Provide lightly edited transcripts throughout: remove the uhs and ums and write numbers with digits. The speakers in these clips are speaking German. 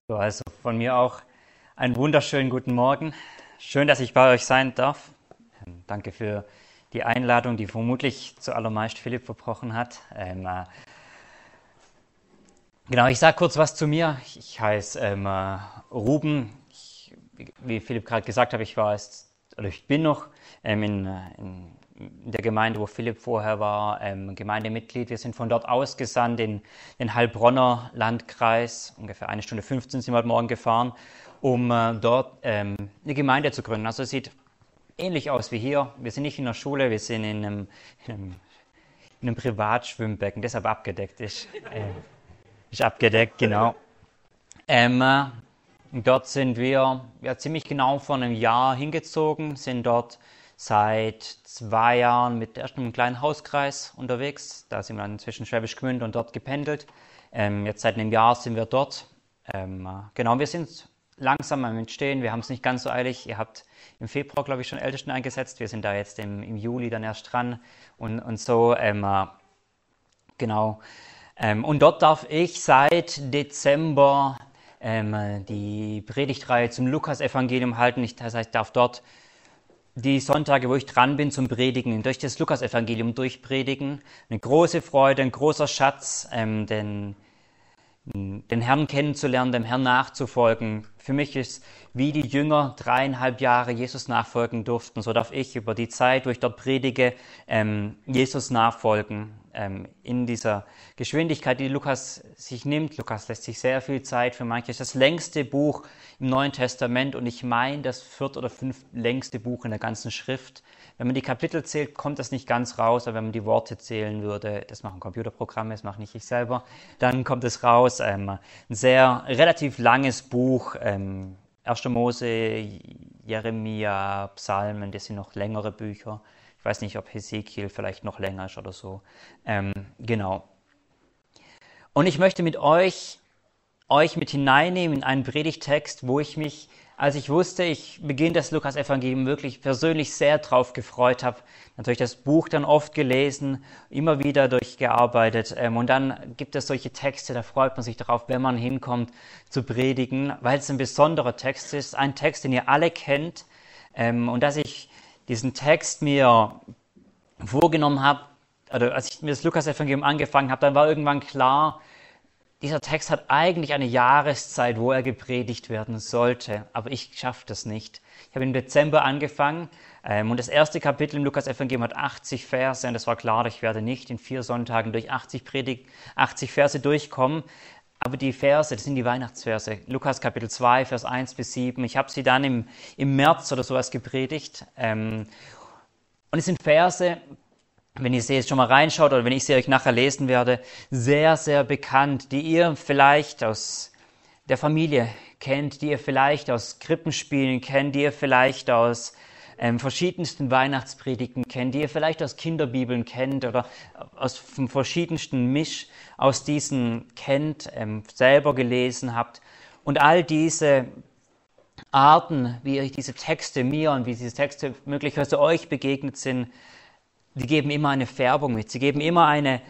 So, also von mir auch einen wunderschönen guten Morgen. Schön, dass ich bei euch sein darf. Danke für die Einladung, die vermutlich zuallermeist Philipp verbrochen hat. Genau, ich sage kurz was zu mir. Ich heiße Ruben. Wie Philipp gerade gesagt hat, ich bin noch in der Gemeinde, wo Philipp vorher war, Gemeindemitglied. Wir sind von dort ausgesandt in den Heilbronner Landkreis. Ungefähr 1:15 sind wir heute Morgen gefahren, um dort eine Gemeinde zu gründen. Also es sieht ähnlich aus wie hier. Wir sind nicht in der Schule, wir sind in einem Privatschwimmbecken, deshalb abgedeckt ist. Ist abgedeckt, genau. Dort sind wir ziemlich genau vor einem Jahr hingezogen, sind dort seit 2 Jahren erst mit einem kleinen Hauskreis unterwegs. Da sind wir dann zwischen Schwäbisch Gmünd und dort gependelt. Jetzt seit einem Jahr sind wir dort. Genau, wir sind langsam am Entstehen, wir haben es nicht ganz so eilig. Ihr habt im Februar, glaube ich, schon Ältesten eingesetzt. Wir sind da jetzt im Juli dann erst dran und so. Genau. Und dort darf ich seit Dezember die Predigtreihe zum Lukas-Evangelium halten. Das heißt, ich darf dort die Sonntage, wo ich dran bin zum Predigen, durch das Lukas-Evangelium durchpredigen. Eine große Freude, ein großer Schatz, den Herrn kennenzulernen, dem Herrn nachzufolgen. Für mich ist, wie die Jünger 3,5 Jahre Jesus nachfolgen durften, so darf ich über die Zeit, wo ich dort predige, Jesus nachfolgen. In dieser Geschwindigkeit, die Lukas sich nimmt. Lukas lässt sich sehr viel Zeit für manches. Das längste Buch im Neuen Testament und ich meine das 4. oder 5. längste Buch in der ganzen Schrift. Wenn man die Kapitel zählt, kommt das nicht ganz raus, aber wenn man die Worte zählen würde, das machen Computerprogramme, das mache nicht ich selber, dann kommt es raus. Ein sehr relativ langes Buch, 1. Mose, Jeremia, Psalmen, das sind noch längere Bücher. Ich weiß nicht, ob Hesekiel vielleicht noch länger ist oder so. Genau. Und ich möchte mit euch mit hineinnehmen in einen Predigtext, wo ich mich, als ich wusste, ich beginne das Lukas-Evangelium, wirklich persönlich sehr drauf gefreut habe. Natürlich das Buch dann oft gelesen, immer wieder durchgearbeitet. Und dann gibt es solche Texte, da freut man sich darauf, wenn man hinkommt, zu predigen, weil es ein besonderer Text ist. Ein Text, den ihr alle kennt. Und dass ich diesen Text mir vorgenommen habe, oder als ich mir das Lukas-Evangelium angefangen habe, dann war irgendwann klar, dieser Text hat eigentlich eine Jahreszeit, wo er gepredigt werden sollte, aber ich schaffe das nicht. Ich habe im Dezember angefangen und das erste Kapitel im Lukas-Evangelium hat 80 Verse und es war klar, ich werde nicht in 4 Sonntagen durch 80 Verse durchkommen. Aber die Verse, das sind die Weihnachtsverse. Lukas Kapitel 2, Vers 1 bis 7. Ich habe sie dann im März oder sowas gepredigt. Und es sind Verse, wenn ihr sie jetzt schon mal reinschaut oder wenn ich sie euch nachher lesen werde, sehr, sehr bekannt, die ihr vielleicht aus der Familie kennt, die ihr vielleicht aus Krippenspielen kennt, die ihr vielleicht aus verschiedensten Weihnachtspredigten kennt, die ihr vielleicht aus Kinderbibeln kennt oder aus verschiedensten Misch aus diesen kennt, selber gelesen habt. Und all diese Arten, wie ihr diese Texte mir und wie diese Texte möglicherweise euch begegnet sind, die geben immer eine Färbung mit. Sie legen immer einen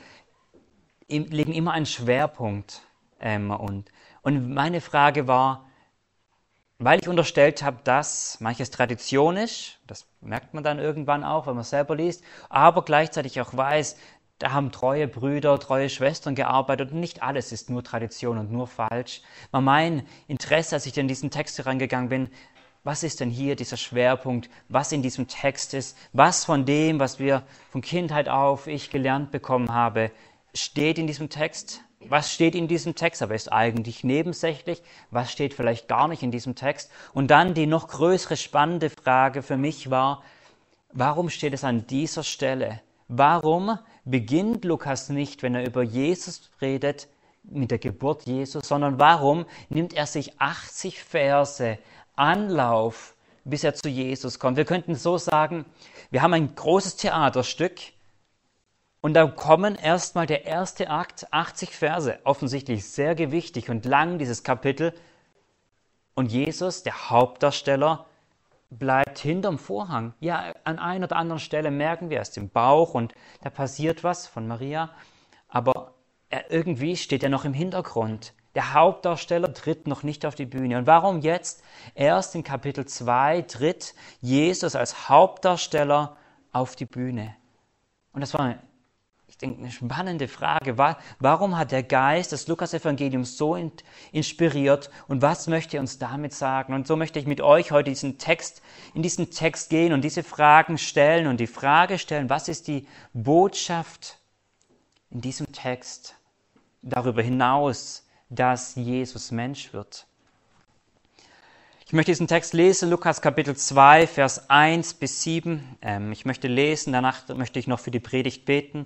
Schwerpunkt. Und meine Frage war, weil ich unterstellt habe, dass manches Tradition ist, das merkt man dann irgendwann auch, wenn man es selber liest, aber gleichzeitig auch weiß, da haben treue Brüder, treue Schwestern gearbeitet und nicht alles ist nur Tradition und nur falsch. War mein Interesse, als ich in diesen Text herangegangen bin, was ist denn hier dieser Schwerpunkt, was in diesem Text ist, was von dem, was wir von Kindheit auf ich gelernt bekommen habe, steht in diesem Text? Was steht in diesem Text, aber ist eigentlich nebensächlich? Was steht vielleicht gar nicht in diesem Text? Und dann die noch größere spannende Frage für mich war, warum steht es an dieser Stelle? Warum beginnt Lukas nicht, wenn er über Jesus redet, mit der Geburt Jesus, sondern warum nimmt er sich 80 Verse Anlauf, bis er zu Jesus kommt? Wir könnten so sagen, wir haben ein großes Theaterstück, und da kommen erstmal der erste Akt, 80 Verse, offensichtlich sehr gewichtig und lang, dieses Kapitel. Und Jesus, der Hauptdarsteller, bleibt hinterm Vorhang. Ja, an einer oder anderen Stelle merken wir, er ist im Bauch und da passiert was von Maria. Aber irgendwie steht er noch im Hintergrund. Der Hauptdarsteller tritt noch nicht auf die Bühne. Und warum jetzt erst in Kapitel 2 tritt Jesus als Hauptdarsteller auf die Bühne? Und das war, ich denke, eine spannende Frage. Warum hat der Geist das Lukas-Evangelium so inspiriert und was möchte er uns damit sagen? Und so möchte ich mit euch heute in diesen Text gehen und diese Fragen stellen und die Frage stellen, was ist die Botschaft in diesem Text darüber hinaus, dass Jesus Mensch wird? Ich möchte diesen Text lesen, Lukas Kapitel 2, Vers 1 bis 7. Ich möchte lesen, danach möchte ich noch für die Predigt beten.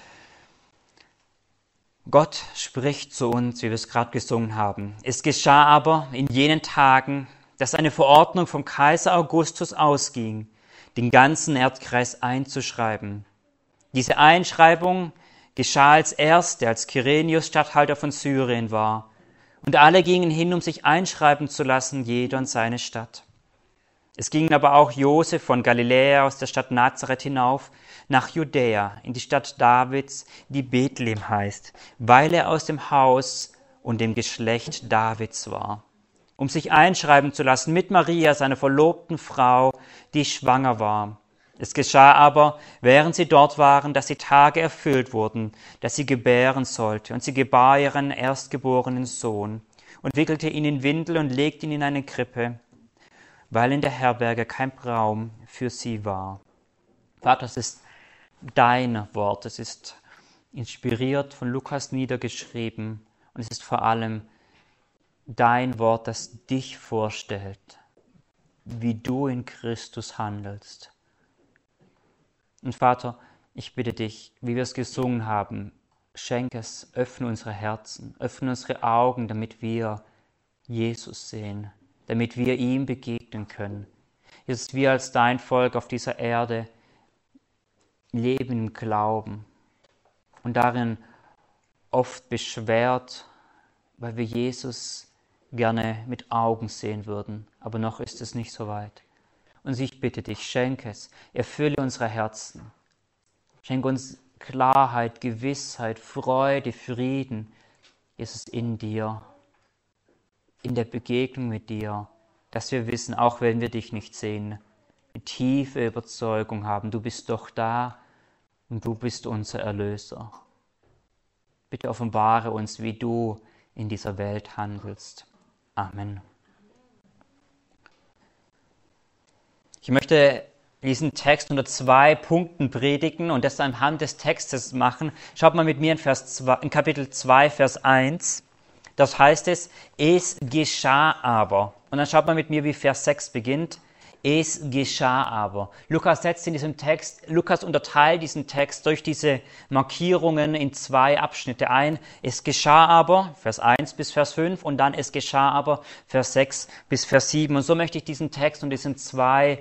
Gott spricht zu uns, wie wir es gerade gesungen haben. Es geschah aber in jenen Tagen, dass eine Verordnung vom Kaiser Augustus ausging, den ganzen Erdkreis einzuschreiben. Diese Einschreibung geschah als erste, als Kyrenius Statthalter von Syrien war. Und alle gingen hin, um sich einschreiben zu lassen, jeder in seine Stadt. Es ging aber auch Josef von Galiläa aus der Stadt Nazareth hinauf nach Judäa, in die Stadt Davids, die Bethlehem heißt, weil er aus dem Haus und dem Geschlecht Davids war, um sich einschreiben zu lassen mit Maria, seiner verlobten Frau, die schwanger war. Es geschah aber, während sie dort waren, dass die Tage erfüllt wurden, dass sie gebären sollte. Und sie gebar ihren erstgeborenen Sohn und wickelte ihn in Windel und legte ihn in eine Krippe, weil in der Herberge kein Raum für sie war. Vater, das ist dein Wort. Es ist inspiriert von Lukas niedergeschrieben. Und es ist vor allem dein Wort, das dich vorstellt, wie du in Christus handelst. Und Vater, ich bitte dich, wie wir es gesungen haben, schenk es, öffne unsere Herzen, öffne unsere Augen, damit wir Jesus sehen, damit wir ihm begegnen können. Jesus, wir als dein Volk auf dieser Erde leben im Glauben und darin oft beschwert, weil wir Jesus gerne mit Augen sehen würden, aber noch ist es nicht so weit. Und ich bitte dich, schenk es, erfülle unsere Herzen, schenke uns Klarheit, Gewissheit, Freude, Frieden, Jesus, in dir, in der Begegnung mit dir, dass wir wissen, auch wenn wir dich nicht sehen, eine tiefe Überzeugung haben, du bist doch da und du bist unser Erlöser. Bitte offenbare uns, wie du in dieser Welt handelst. Amen. Ich möchte diesen Text unter 2 Punkten predigen und das anhand des Textes machen. Schaut mal mit mir in Kapitel 2, Vers 1. Das heißt es geschah aber. Und dann schaut mal mit mir, wie Vers 6 beginnt. Es geschah aber. Lukas unterteilt diesen Text durch diese Markierungen in 2 Abschnitte ein. Es geschah aber, Vers 1 bis Vers 5, und dann es geschah aber, Vers 6 bis Vers 7. Und so möchte ich diesen Text unter diesen 2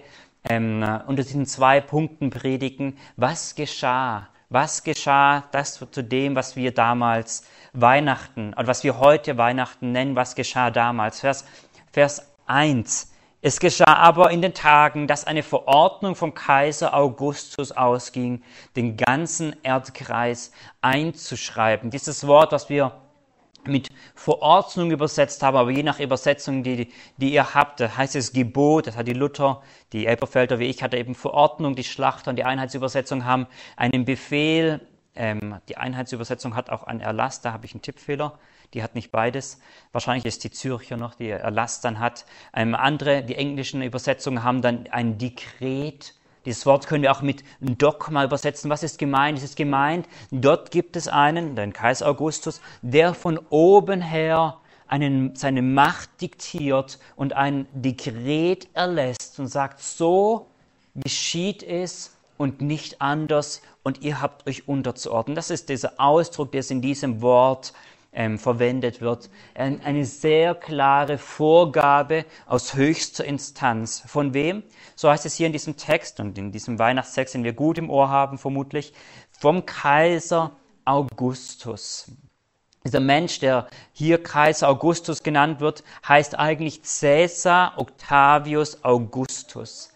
Punkten predigen. Was geschah? Was geschah? Das zu dem, was wir damals Weihnachten, oder was wir heute Weihnachten nennen, was geschah damals? Vers 1. Es geschah aber in den Tagen, dass eine Verordnung vom Kaiser Augustus ausging, den ganzen Erdkreis einzuschreiben. Dieses Wort, was wir mit Verordnung übersetzt haben, aber je nach Übersetzung, die ihr habt, da heißt es Gebot, das hat die Luther, die Elberfelder wie ich hatte eben Verordnung, die Schlachter und die Einheitsübersetzung haben einen Befehl, die Einheitsübersetzung hat auch einen Erlass, da habe ich einen Tippfehler, die hat nicht beides. Wahrscheinlich ist die Zürcher noch, die Erlass dann hat. Andere, die englischen Übersetzungen haben dann ein Dekret. Dieses Wort können wir auch mit Dogma übersetzen. Was ist gemeint? Es ist gemeint, dort gibt es einen, den Kaiser Augustus, der von oben her seine Macht diktiert und ein Dekret erlässt und sagt, so geschieht es und nicht anders und ihr habt euch unterzuordnen. Das ist dieser Ausdruck, der in diesem Wort verwendet wird. Eine sehr klare Vorgabe aus höchster Instanz. Von wem? So heißt es hier in diesem Text und in diesem Weihnachtstext, den wir gut im Ohr haben vermutlich, vom Kaiser Augustus. Dieser Mensch, der hier Kaiser Augustus genannt wird, heißt eigentlich Caesar Octavius Augustus.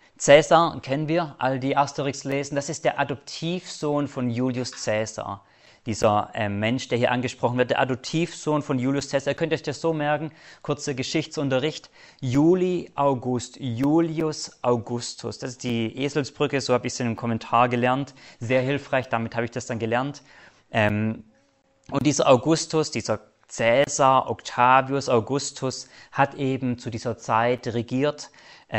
Caesar kennen wir, all die Asterix lesen, das ist der Adoptivsohn von Julius Caesar. dieser Mensch, der hier angesprochen wird, der Adoptivsohn von Julius Caesar. Ihr könnt euch das so merken, kurzer Geschichtsunterricht. Julius Augustus. Das ist die Eselsbrücke, so habe ich es in einem Kommentar gelernt. Sehr hilfreich, damit habe ich das dann gelernt. Und dieser Augustus, dieser Caesar, Octavius Augustus, hat eben zu dieser Zeit regiert.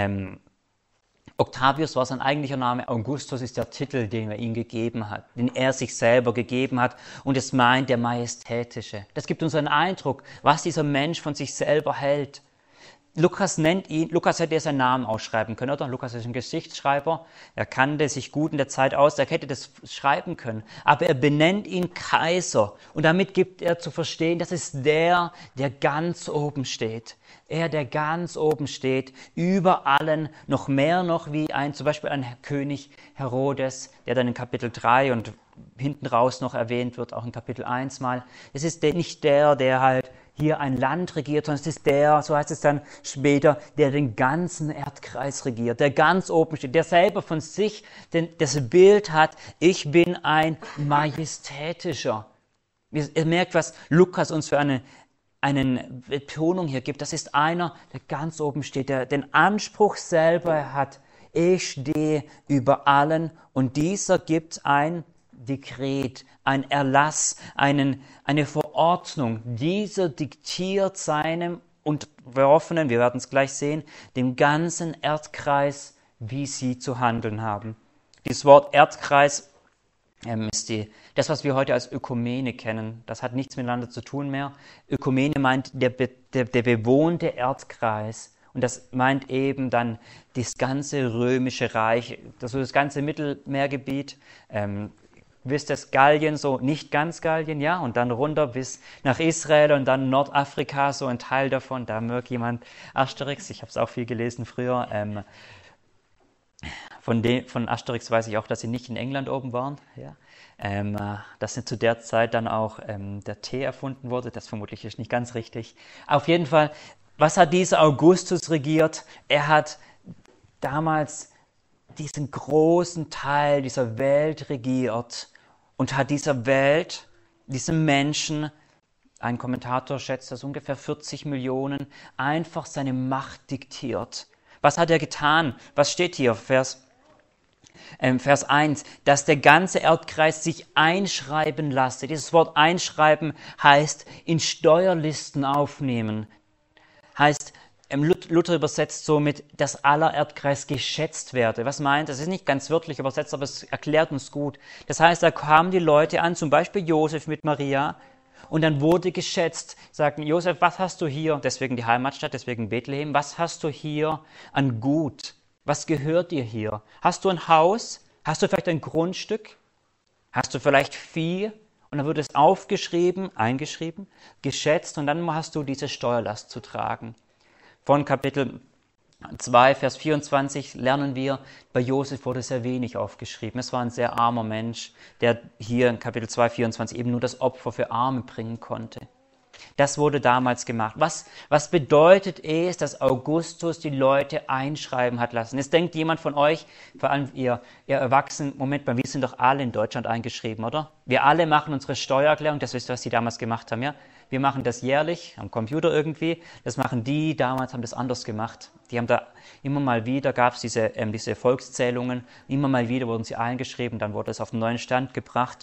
Octavius war sein eigentlicher Name, Augustus ist der Titel, den er ihm gegeben hat, den er sich selber gegeben hat, und es meint der Majestätische. Das gibt uns einen Eindruck, was dieser Mensch von sich selber hält. Lukas hätte ja seinen Namen ausschreiben können, oder? Lukas ist ein Geschichtsschreiber, er kannte sich gut in der Zeit aus, er hätte das schreiben können. Aber er benennt ihn Kaiser und damit gibt er zu verstehen, das ist der ganz oben steht. Er, der ganz oben steht, über allen, noch mehr noch wie zum Beispiel ein König Herodes, der dann in Kapitel 3 und hinten raus noch erwähnt wird, auch in Kapitel 1 mal. Es ist nicht der halt hier ein Land regiert, sondern es ist der, so heißt es dann später, der den ganzen Erdkreis regiert, der ganz oben steht, der selber von sich das Bild hat, ich bin ein Majestätischer. Ihr merkt, was Lukas uns für eine Betonung hier gibt. Das ist einer, der ganz oben steht, der den Anspruch selber hat, ich stehe über allen, und dieser gibt ein Dekret, ein Erlass, eine Verordnung. Dieser diktiert seinem Unterworfenen, wir werden es gleich sehen, dem ganzen Erdkreis, wie sie zu handeln haben. Dieses Wort Erdkreis ist das, was wir heute als Ökumene kennen. Das hat nichts miteinander zu tun mehr. Ökumene meint der bewohnte Erdkreis. Und das meint eben dann das ganze römische Reich, das ganze Mittelmeergebiet, wisst das Gallien, so nicht ganz Gallien, ja, und dann runter bis nach Israel und dann Nordafrika, so ein Teil davon. Da mögt jemand Asterix, ich habe es auch viel gelesen früher. Von Asterix weiß ich auch, dass sie nicht in England oben waren. Ja. Dass zu der Zeit dann auch der Tee erfunden wurde, das vermutlich ist nicht ganz richtig. Auf jeden Fall, was hat dieser Augustus regiert? Er hat damals diesen großen Teil dieser Welt regiert und hat dieser Welt, diesem Menschen, ein Kommentator schätzt das ungefähr 40 Millionen, einfach seine Macht diktiert. Was hat er getan? Was steht hier? Vers 1, dass der ganze Erdkreis sich einschreiben lasse. Dieses Wort einschreiben heißt in Steuerlisten aufnehmen. Heißt, Luther übersetzt somit, dass aller Erdkreis geschätzt werde. Was meint? Das ist nicht ganz wörtlich übersetzt, aber es erklärt uns gut. Das heißt, da kamen die Leute an, zum Beispiel Josef mit Maria, und dann wurde geschätzt. Sagten, Josef, was hast du hier? Deswegen die Heimatstadt, deswegen Bethlehem. Was hast du hier an Gut? Was gehört dir hier? Hast du ein Haus? Hast du vielleicht ein Grundstück? Hast du vielleicht Vieh? Und dann wird es aufgeschrieben, eingeschrieben, geschätzt, und dann hast du diese Steuerlast zu tragen. Von Kapitel 2, Vers 24 lernen wir, bei Josef wurde sehr wenig aufgeschrieben. Es war ein sehr armer Mensch, der hier in Kapitel 2, 24 eben nur das Opfer für Arme bringen konnte. Das wurde damals gemacht. Was bedeutet es, dass Augustus die Leute einschreiben hat lassen? Jetzt denkt jemand von euch, vor allem ihr Erwachsenen, Moment mal, wir sind doch alle in Deutschland eingeschrieben, oder? Wir alle machen unsere Steuererklärung, das wisst ihr, was die damals gemacht haben, ja? Wir machen das jährlich am Computer irgendwie, das machen die, damals haben das anders gemacht. Die haben da immer mal wieder, gab es diese Volkszählungen, immer mal wieder wurden sie eingeschrieben, dann wurde es auf den neuen Stand gebracht.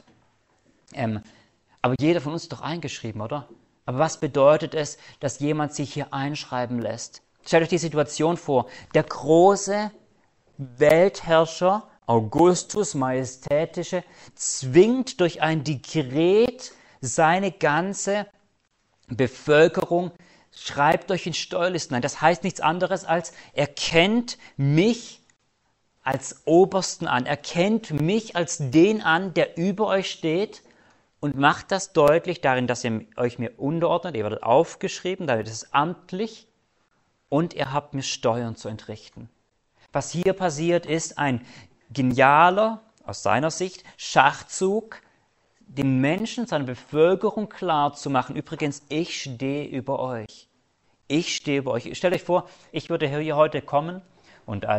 Aber jeder von uns ist doch eingeschrieben, oder? Aber was bedeutet es, dass jemand sich hier einschreiben lässt? Stellt euch die Situation vor. Der große Weltherrscher, Augustus, Majestätische, zwingt durch ein Dekret seine ganze Bevölkerung, schreibt euch in Steuerlisten ein. Das heißt nichts anderes als, er kennt mich als Obersten an. Er kennt mich als den an, der über euch steht, und macht das deutlich darin, dass ihr euch mir unterordnet. Ihr werdet aufgeschrieben, damit ist es amtlich, und ihr habt mir Steuern zu entrichten. Was hier passiert, ist ein genialer, aus seiner Sicht, Schachzug, den Menschen, seiner Bevölkerung klar zu machen, übrigens, ich stehe über euch. Ich stehe über euch. Stellt euch vor, ich würde hier heute kommen und als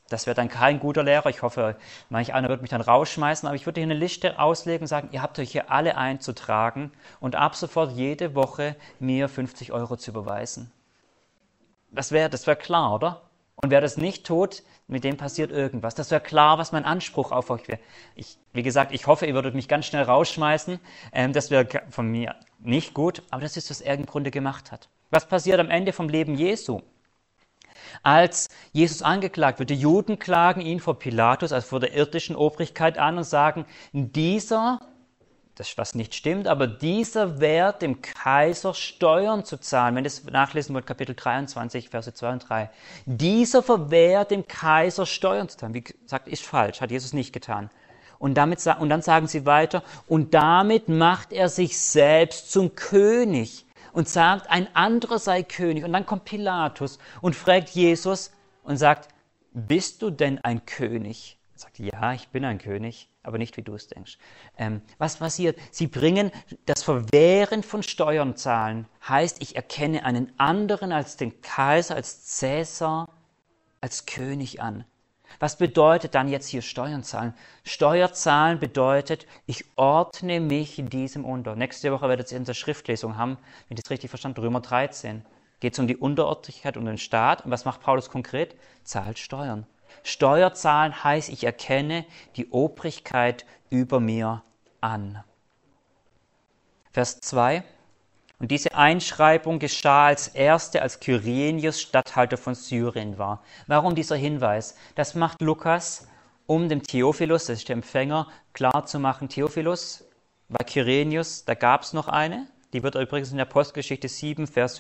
Das wäre dann kein guter Lehrer. Ich hoffe, manch einer wird mich dann rausschmeißen, aber ich würde hier eine Liste auslegen und sagen, ihr habt euch hier alle einzutragen und ab sofort jede Woche mir 50 Euro zu überweisen. Das wäre klar, oder? Und wer das nicht tut, mit dem passiert irgendwas. Das wäre klar, was mein Anspruch auf euch wäre. Wie gesagt, ich hoffe, ihr würdet mich ganz schnell rausschmeißen. Das wäre von mir nicht gut, aber das ist, was er im Grunde gemacht hat. Was passiert am Ende vom Leben Jesu? Als Jesus angeklagt wird, die Juden klagen ihn vor Pilatus, also vor der irdischen Obrigkeit an und sagen, dieser, das was nicht stimmt, aber dieser wehrt dem Kaiser Steuern zu zahlen. Wenn das nachlesen wollt, Kapitel 23, Verse 2 und 3. Dieser verwehrt dem Kaiser Steuern zu zahlen. Wie gesagt, ist falsch, hat Jesus nicht getan. Und dann sagen sie weiter, und damit macht er sich selbst zum König und sagt, ein anderer sei König. Und dann kommt Pilatus und fragt Jesus und sagt, bist du denn ein König? Er sagt, ja, ich bin ein König, aber nicht, wie du es denkst. Was passiert? Sie bringen das Verwehren von Steuern zahlen. Heißt, ich erkenne einen anderen als den Kaiser, als Cäsar, als König an. Was bedeutet dann jetzt hier Steuern zahlen? Steuerzahlen bedeutet, ich ordne mich diesem unter. Nächste Woche werdet ihr unsere Schriftlesung haben, wenn ich das richtig verstanden habe, Römer 13. Geht es um die Unterordentlichkeit und den Staat. Und was macht Paulus konkret? Zahlt Steuern. Steuerzahlen heißt, ich erkenne die Obrigkeit über mir an. Vers 2. Und diese Einschreibung geschah als erste, als Kyrenius Statthalter von Syrien war. Warum dieser Hinweis? Das macht Lukas, um dem Theophilus, das ist der Empfänger, klarzumachen. Theophilus, bei Kyrenius, da gab es noch eine, die wird übrigens in der Apostelgeschichte 5, Vers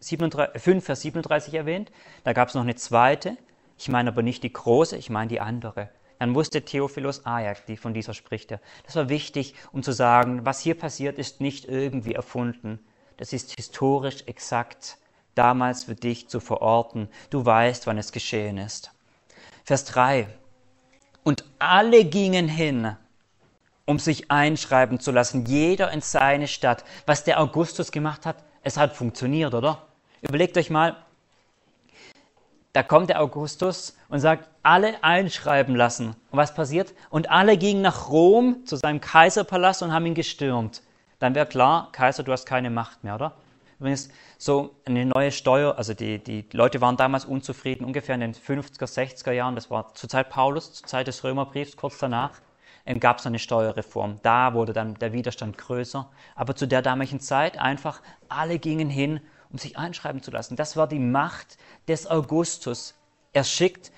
37 erwähnt. Da gab es noch eine zweite, ich meine aber nicht die große, ich meine die andere. Dann wusste Theophilus, ja, von dieser spricht er. Das war wichtig, um zu sagen, was hier passiert, ist nicht irgendwie erfunden. Das ist historisch exakt damals für dich zu verorten. Du weißt, wann es geschehen ist. Vers 3. Und alle gingen hin, um sich einschreiben zu lassen, jeder in seine Stadt. Was der Augustus gemacht hat, es hat funktioniert, oder? Überlegt euch mal, da kommt der Augustus und sagt, alle einschreiben lassen. Und was passiert? Und alle gingen nach Rom zu seinem Kaiserpalast und haben ihn gestürmt. Dann wäre klar, Kaiser, du hast keine Macht mehr, oder? Übrigens, so eine neue Steuer, also die Leute waren damals unzufrieden, ungefähr in den 50er, 60er Jahren, das war zur Zeit Paulus, zur Zeit des Römerbriefs, kurz danach, gab es eine Steuerreform. Da wurde dann der Widerstand größer. Aber zu der damaligen Zeit einfach, alle gingen hin, um sich einschreiben zu lassen. Das war die Macht des Augustus. Er schickt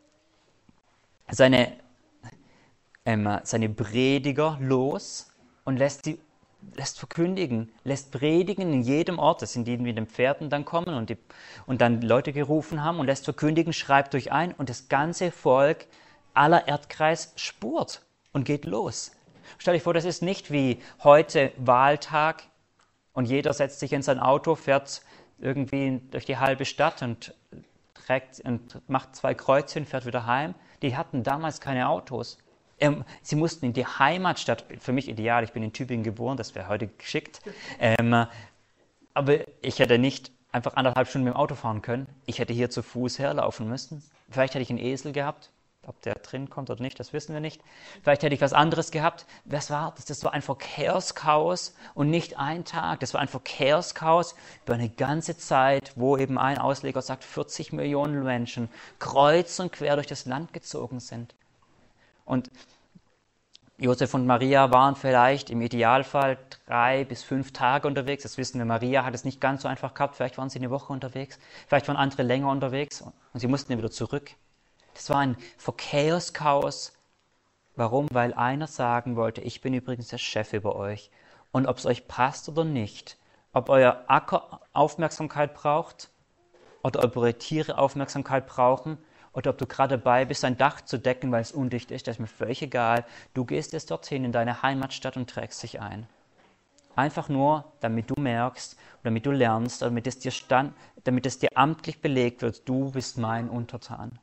seine Prediger los und lässt verkündigen, lässt predigen in jedem Ort. Das sind die mit den Pferden dann kommen und dann Leute gerufen haben und lässt verkündigen, schreibt euch ein und das ganze Volk, aller Erdkreis spurt und geht los. Stell dich vor, das ist nicht wie heute Wahltag und jeder setzt sich in sein Auto, fährt irgendwie durch die halbe Stadt und macht 2 Kreuzchen, fährt wieder heim. Die hatten damals keine Autos. Sie mussten in die Heimatstadt, für mich ideal, ich bin in Tübingen geboren, das wäre heute geschickt, aber ich hätte nicht einfach 1,5 Stunden mit dem Auto fahren können. Ich hätte hier zu Fuß herlaufen müssen. Vielleicht hätte ich einen Esel gehabt, ob der drin kommt oder nicht, das wissen wir nicht. Vielleicht hätte ich was anderes gehabt. Was war das? Das war ein Verkehrschaos und nicht ein Tag. Das war ein Verkehrschaos über eine ganze Zeit, wo eben ein Ausleger sagt, 40 Millionen Menschen kreuz und quer durch das Land gezogen sind. Und Josef und Maria waren vielleicht im Idealfall 3 bis 5 Tage unterwegs. Das wissen wir, Maria hat es nicht ganz so einfach gehabt. Vielleicht waren sie eine Woche unterwegs, vielleicht waren andere länger unterwegs und sie mussten wieder zurück. Das war ein Verkehrschaos. Warum? Weil einer sagen wollte, ich bin übrigens der Chef über euch. Und ob es euch passt oder nicht, ob euer Acker Aufmerksamkeit braucht oder ob eure Tiere Aufmerksamkeit brauchen, oder ob du gerade dabei bist, ein Dach zu decken, weil es undicht ist, das ist mir völlig egal. Du gehst jetzt dorthin in deine Heimatstadt und trägst dich ein. Einfach nur, damit du merkst, damit du lernst, damit es dir amtlich belegt wird, du bist mein Untertan.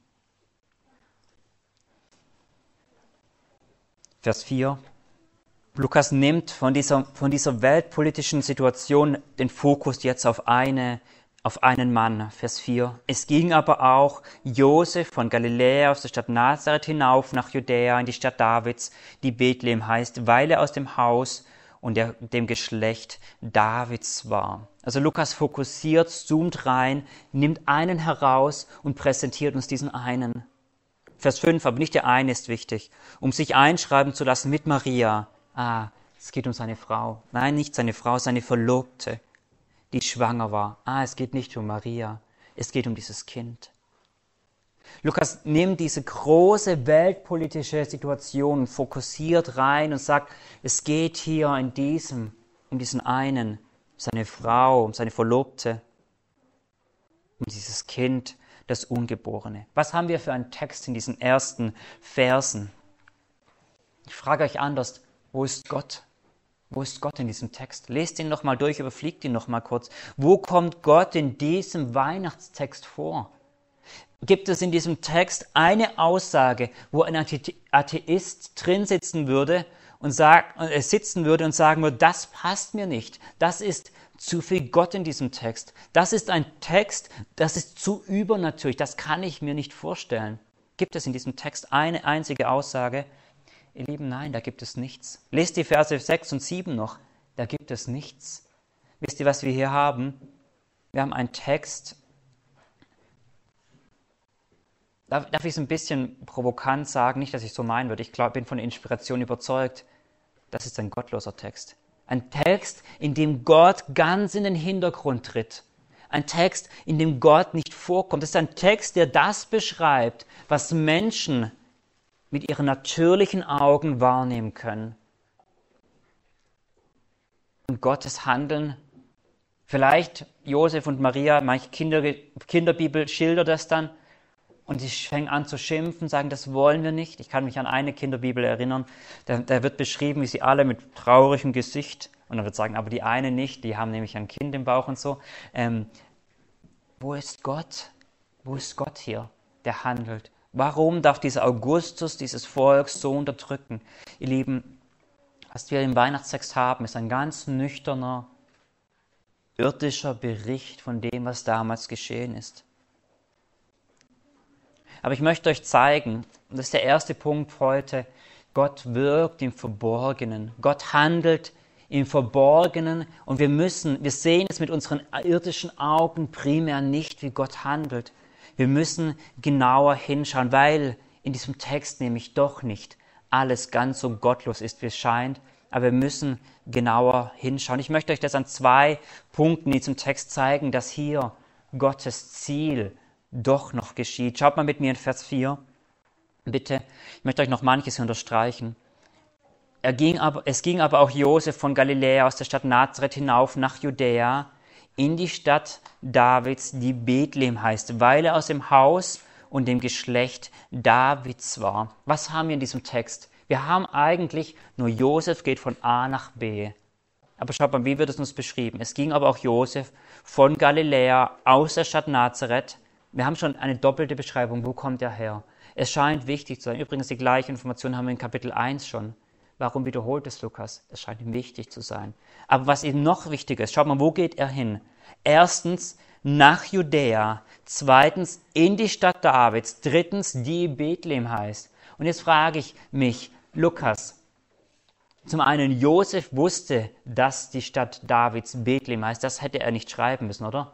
Vers 4. Lukas nimmt von dieser weltpolitischen Situation den Fokus jetzt auf eine auf einen Mann. Vers 4. Es ging aber auch Josef von Galiläa aus der Stadt Nazareth hinauf nach Judäa in die Stadt Davids, die Bethlehem heißt, weil er aus dem Haus und dem Geschlecht Davids war. Also Lukas fokussiert, zoomt rein, nimmt einen heraus und präsentiert uns diesen einen. Vers 5, aber nicht der eine ist wichtig, um sich einschreiben zu lassen mit Maria. Es geht um seine Frau. Nein, nicht seine Frau, seine Verlobte, die schwanger war. Es geht nicht um Maria, es geht um dieses Kind. Lukas nimmt diese große weltpolitische Situation, fokussiert rein und sagt, es geht hier um diesen einen, seine Frau, um seine Verlobte, um dieses Kind, das Ungeborene. Was haben wir für einen Text in diesen ersten Versen? Ich frage euch anders, wo ist Gott? Wo ist Gott in diesem Text? Lest ihn nochmal durch, überfliegt ihn nochmal kurz. Wo kommt Gott in diesem Weihnachtstext vor? Gibt es in diesem Text eine Aussage, wo ein Atheist drin sitzen würde und sagen würde, das passt mir nicht. Das ist zu viel Gott in diesem Text. Das ist ein Text, das ist zu übernatürlich. Das kann ich mir nicht vorstellen. Gibt es in diesem Text eine einzige Aussage? Ihr Lieben, nein, da gibt es nichts. Lest die Verse 6 und 7 noch. Da gibt es nichts. Wisst ihr, was wir hier haben? Wir haben einen Text. Darf ich es ein bisschen provokant sagen? Nicht, dass ich so meinen würde. Ich bin von der Inspiration überzeugt. Das ist ein gottloser Text. Ein Text, in dem Gott ganz in den Hintergrund tritt. Ein Text, in dem Gott nicht vorkommt. Das ist ein Text, der das beschreibt, was Menschen mit ihren natürlichen Augen wahrnehmen können. Und Gottes Handeln, vielleicht Josef und Maria, manche Kinderbibel schildert das dann, und sie fängen an zu schimpfen, sagen, das wollen wir nicht. Ich kann mich an eine Kinderbibel erinnern, da wird beschrieben, wie sie alle mit traurigem Gesicht, und dann wird sagen, aber die eine nicht, die haben nämlich ein Kind im Bauch und so. Wo ist Gott? Wo ist Gott hier, der handelt? Warum darf dieser Augustus dieses Volk so unterdrücken? Ihr Lieben, was wir im Weihnachtstext haben, ist ein ganz nüchterner, irdischer Bericht von dem, was damals geschehen ist. Aber ich möchte euch zeigen, und das ist der erste Punkt heute, Gott wirkt im Verborgenen. Gott handelt im Verborgenen und wir sehen es mit unseren irdischen Augen primär nicht, wie Gott handelt. Wir müssen genauer hinschauen, weil in diesem Text nämlich doch nicht alles ganz so gottlos ist, wie es scheint. Aber wir müssen genauer hinschauen. Ich möchte euch das an 2 Punkten in diesem Text zeigen, dass hier Gottes Ziel doch noch geschieht. Schaut mal mit mir in Vers 4. Bitte, ich möchte euch noch manches unterstreichen. Es ging aber auch Josef von Galiläa aus der Stadt Nazareth hinauf nach Judäa, in die Stadt Davids, die Bethlehem heißt, weil er aus dem Haus und dem Geschlecht Davids war. Was haben wir in diesem Text? Wir haben eigentlich nur Josef geht von A nach B. Aber schaut mal, wie wird es uns beschrieben? Es ging aber auch Josef von Galiläa aus der Stadt Nazareth. Wir haben schon eine doppelte Beschreibung. Wo kommt er her? Es scheint wichtig zu sein. Übrigens, die gleiche Information haben wir in Kapitel 1 schon. Warum wiederholt es Lukas? Es scheint ihm wichtig zu sein. Aber was eben noch wichtiger ist, schaut mal, wo geht er hin? Erstens nach Judäa, zweitens in die Stadt Davids, drittens die Bethlehem heißt. Und jetzt frage ich mich, Lukas, zum einen, Josef wusste, dass die Stadt Davids Bethlehem heißt. Das hätte er nicht schreiben müssen, oder?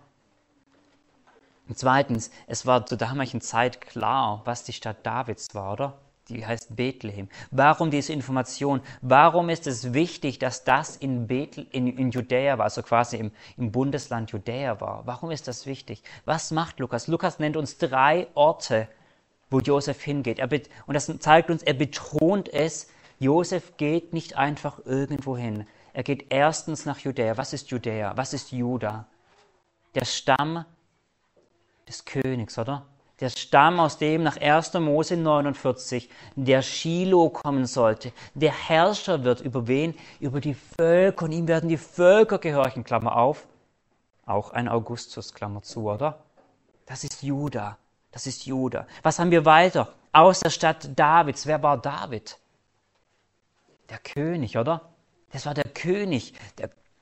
Und zweitens, es war zur damaligen Zeit klar, was die Stadt Davids war, oder? Die heißt Bethlehem. Warum diese Information? Warum ist es wichtig, dass das in Judäa war, also quasi im Bundesland Judäa war? Warum ist das wichtig? Was macht Lukas? Lukas nennt uns 3 Orte, wo Josef hingeht. Und das zeigt uns, er betont es, Josef geht nicht einfach irgendwo hin. Er geht erstens nach Judäa. Was ist Judäa? Was ist Juda? Der Stamm des Königs, oder? Der Stamm, aus dem nach 1. Mose 49 der Shiloh kommen sollte. Der Herrscher wird über wen? Über die Völker. Und ihm werden die Völker gehorchen, Klammer auf. Auch ein Augustus, Klammer zu, oder? Das ist Juda. Das ist Juda. Was haben wir weiter? Aus der Stadt Davids. Wer war David? Der König, oder? Das war der König.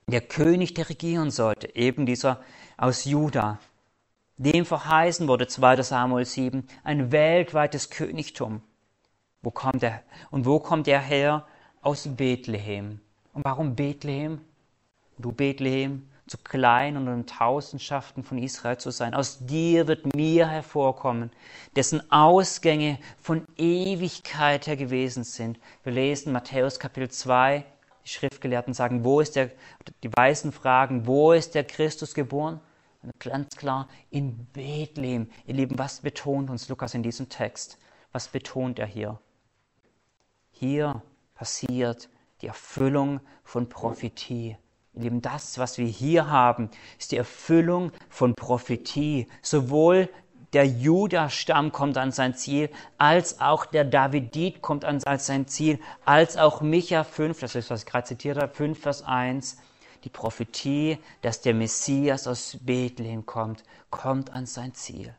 der König, der regieren sollte, eben dieser aus Juda, dem verheißen wurde, 2. Samuel 7, ein weltweites Königtum. Wo kommt er her? Aus Bethlehem. Und warum Bethlehem? Du Bethlehem, zu klein unter den Tausendschaften von Israel zu sein. Aus dir wird mir hervorkommen, dessen Ausgänge von Ewigkeit her gewesen sind. Wir lesen Matthäus Kapitel 2, die Schriftgelehrten sagen, die Weisen fragen, wo ist der Christus geboren? Und ganz klar, in Bethlehem. Ihr Lieben, was betont uns Lukas in diesem Text? Was betont er hier? Hier passiert die Erfüllung von Prophetie. Ihr Lieben, das, was wir hier haben, ist die Erfüllung von Prophetie. Sowohl der Juda-Stamm kommt an sein Ziel, als auch der Davidit kommt an sein Ziel, als auch Micha 5, das ist, was ich gerade zitiert habe, 5 Vers 1, die Prophetie, dass der Messias aus Bethlehem kommt an sein Ziel.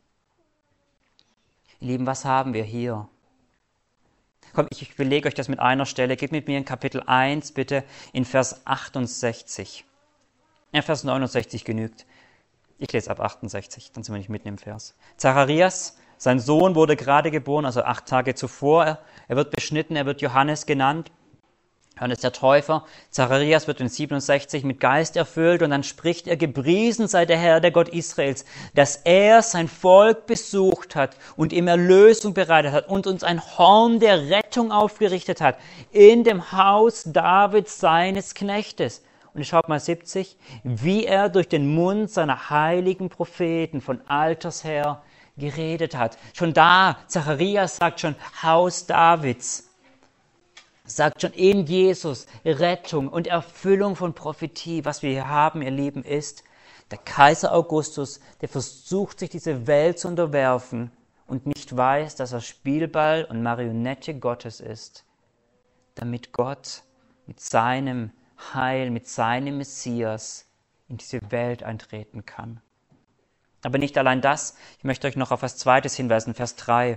Ihr Lieben, was haben wir hier? Komm, ich belege euch das mit einer Stelle. Geht mit mir in Kapitel 1, bitte, in Vers 68. Ja, Vers 69 genügt. Ich lese ab 68, dann sind wir nicht mitten im Vers. Zacharias, sein Sohn, wurde gerade geboren, also 8 Tage zuvor. Er wird beschnitten, er wird Johannes genannt. Johannes der Täufer. Zacharias wird in 67 mit Geist erfüllt und dann spricht er, gepriesen sei der Herr, der Gott Israels, dass er sein Volk besucht hat und ihm Erlösung bereitet hat und uns ein Horn der Rettung aufgerichtet hat in dem Haus Davids seines Knechtes. Und ich schaut mal 70, wie er durch den Mund seiner heiligen Propheten von alters her geredet hat. Schon da, Zacharias sagt schon, Haus Davids. Sagt schon in Jesus Rettung und Erfüllung von Prophetie. Was wir hier haben, ihr Lieben, ist der Kaiser Augustus, der versucht, sich diese Welt zu unterwerfen und nicht weiß, dass er Spielball und Marionette Gottes ist, damit Gott mit seinem Heil, mit seinem Messias in diese Welt eintreten kann. Aber nicht allein das, ich möchte euch noch auf was Zweites hinweisen, Vers 3.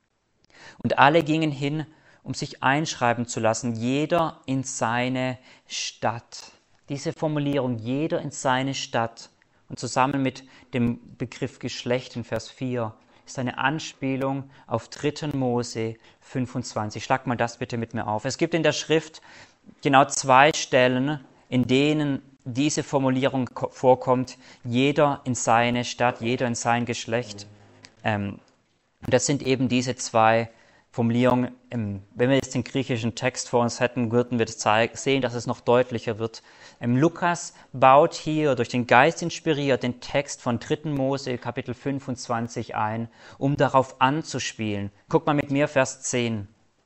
Und alle gingen hin, um sich einschreiben zu lassen, jeder in seine Stadt. Diese Formulierung, jeder in seine Stadt, und zusammen mit dem Begriff Geschlecht in Vers 4, ist eine Anspielung auf 3. Mose 25. Schlag mal das bitte mit mir auf. Es gibt in der Schrift genau 2 Stellen, in denen diese Formulierung vorkommt, jeder in seine Stadt, jeder in sein Geschlecht. Und das sind eben diese 2 Formulierung, wenn wir jetzt den griechischen Text vor uns hätten, würden wir das sehen, dass es noch deutlicher wird. Lukas baut hier durch den Geist inspiriert den Text von 3. Mose Kapitel 25 ein, um darauf anzuspielen. Guck mal mit mir Vers 10.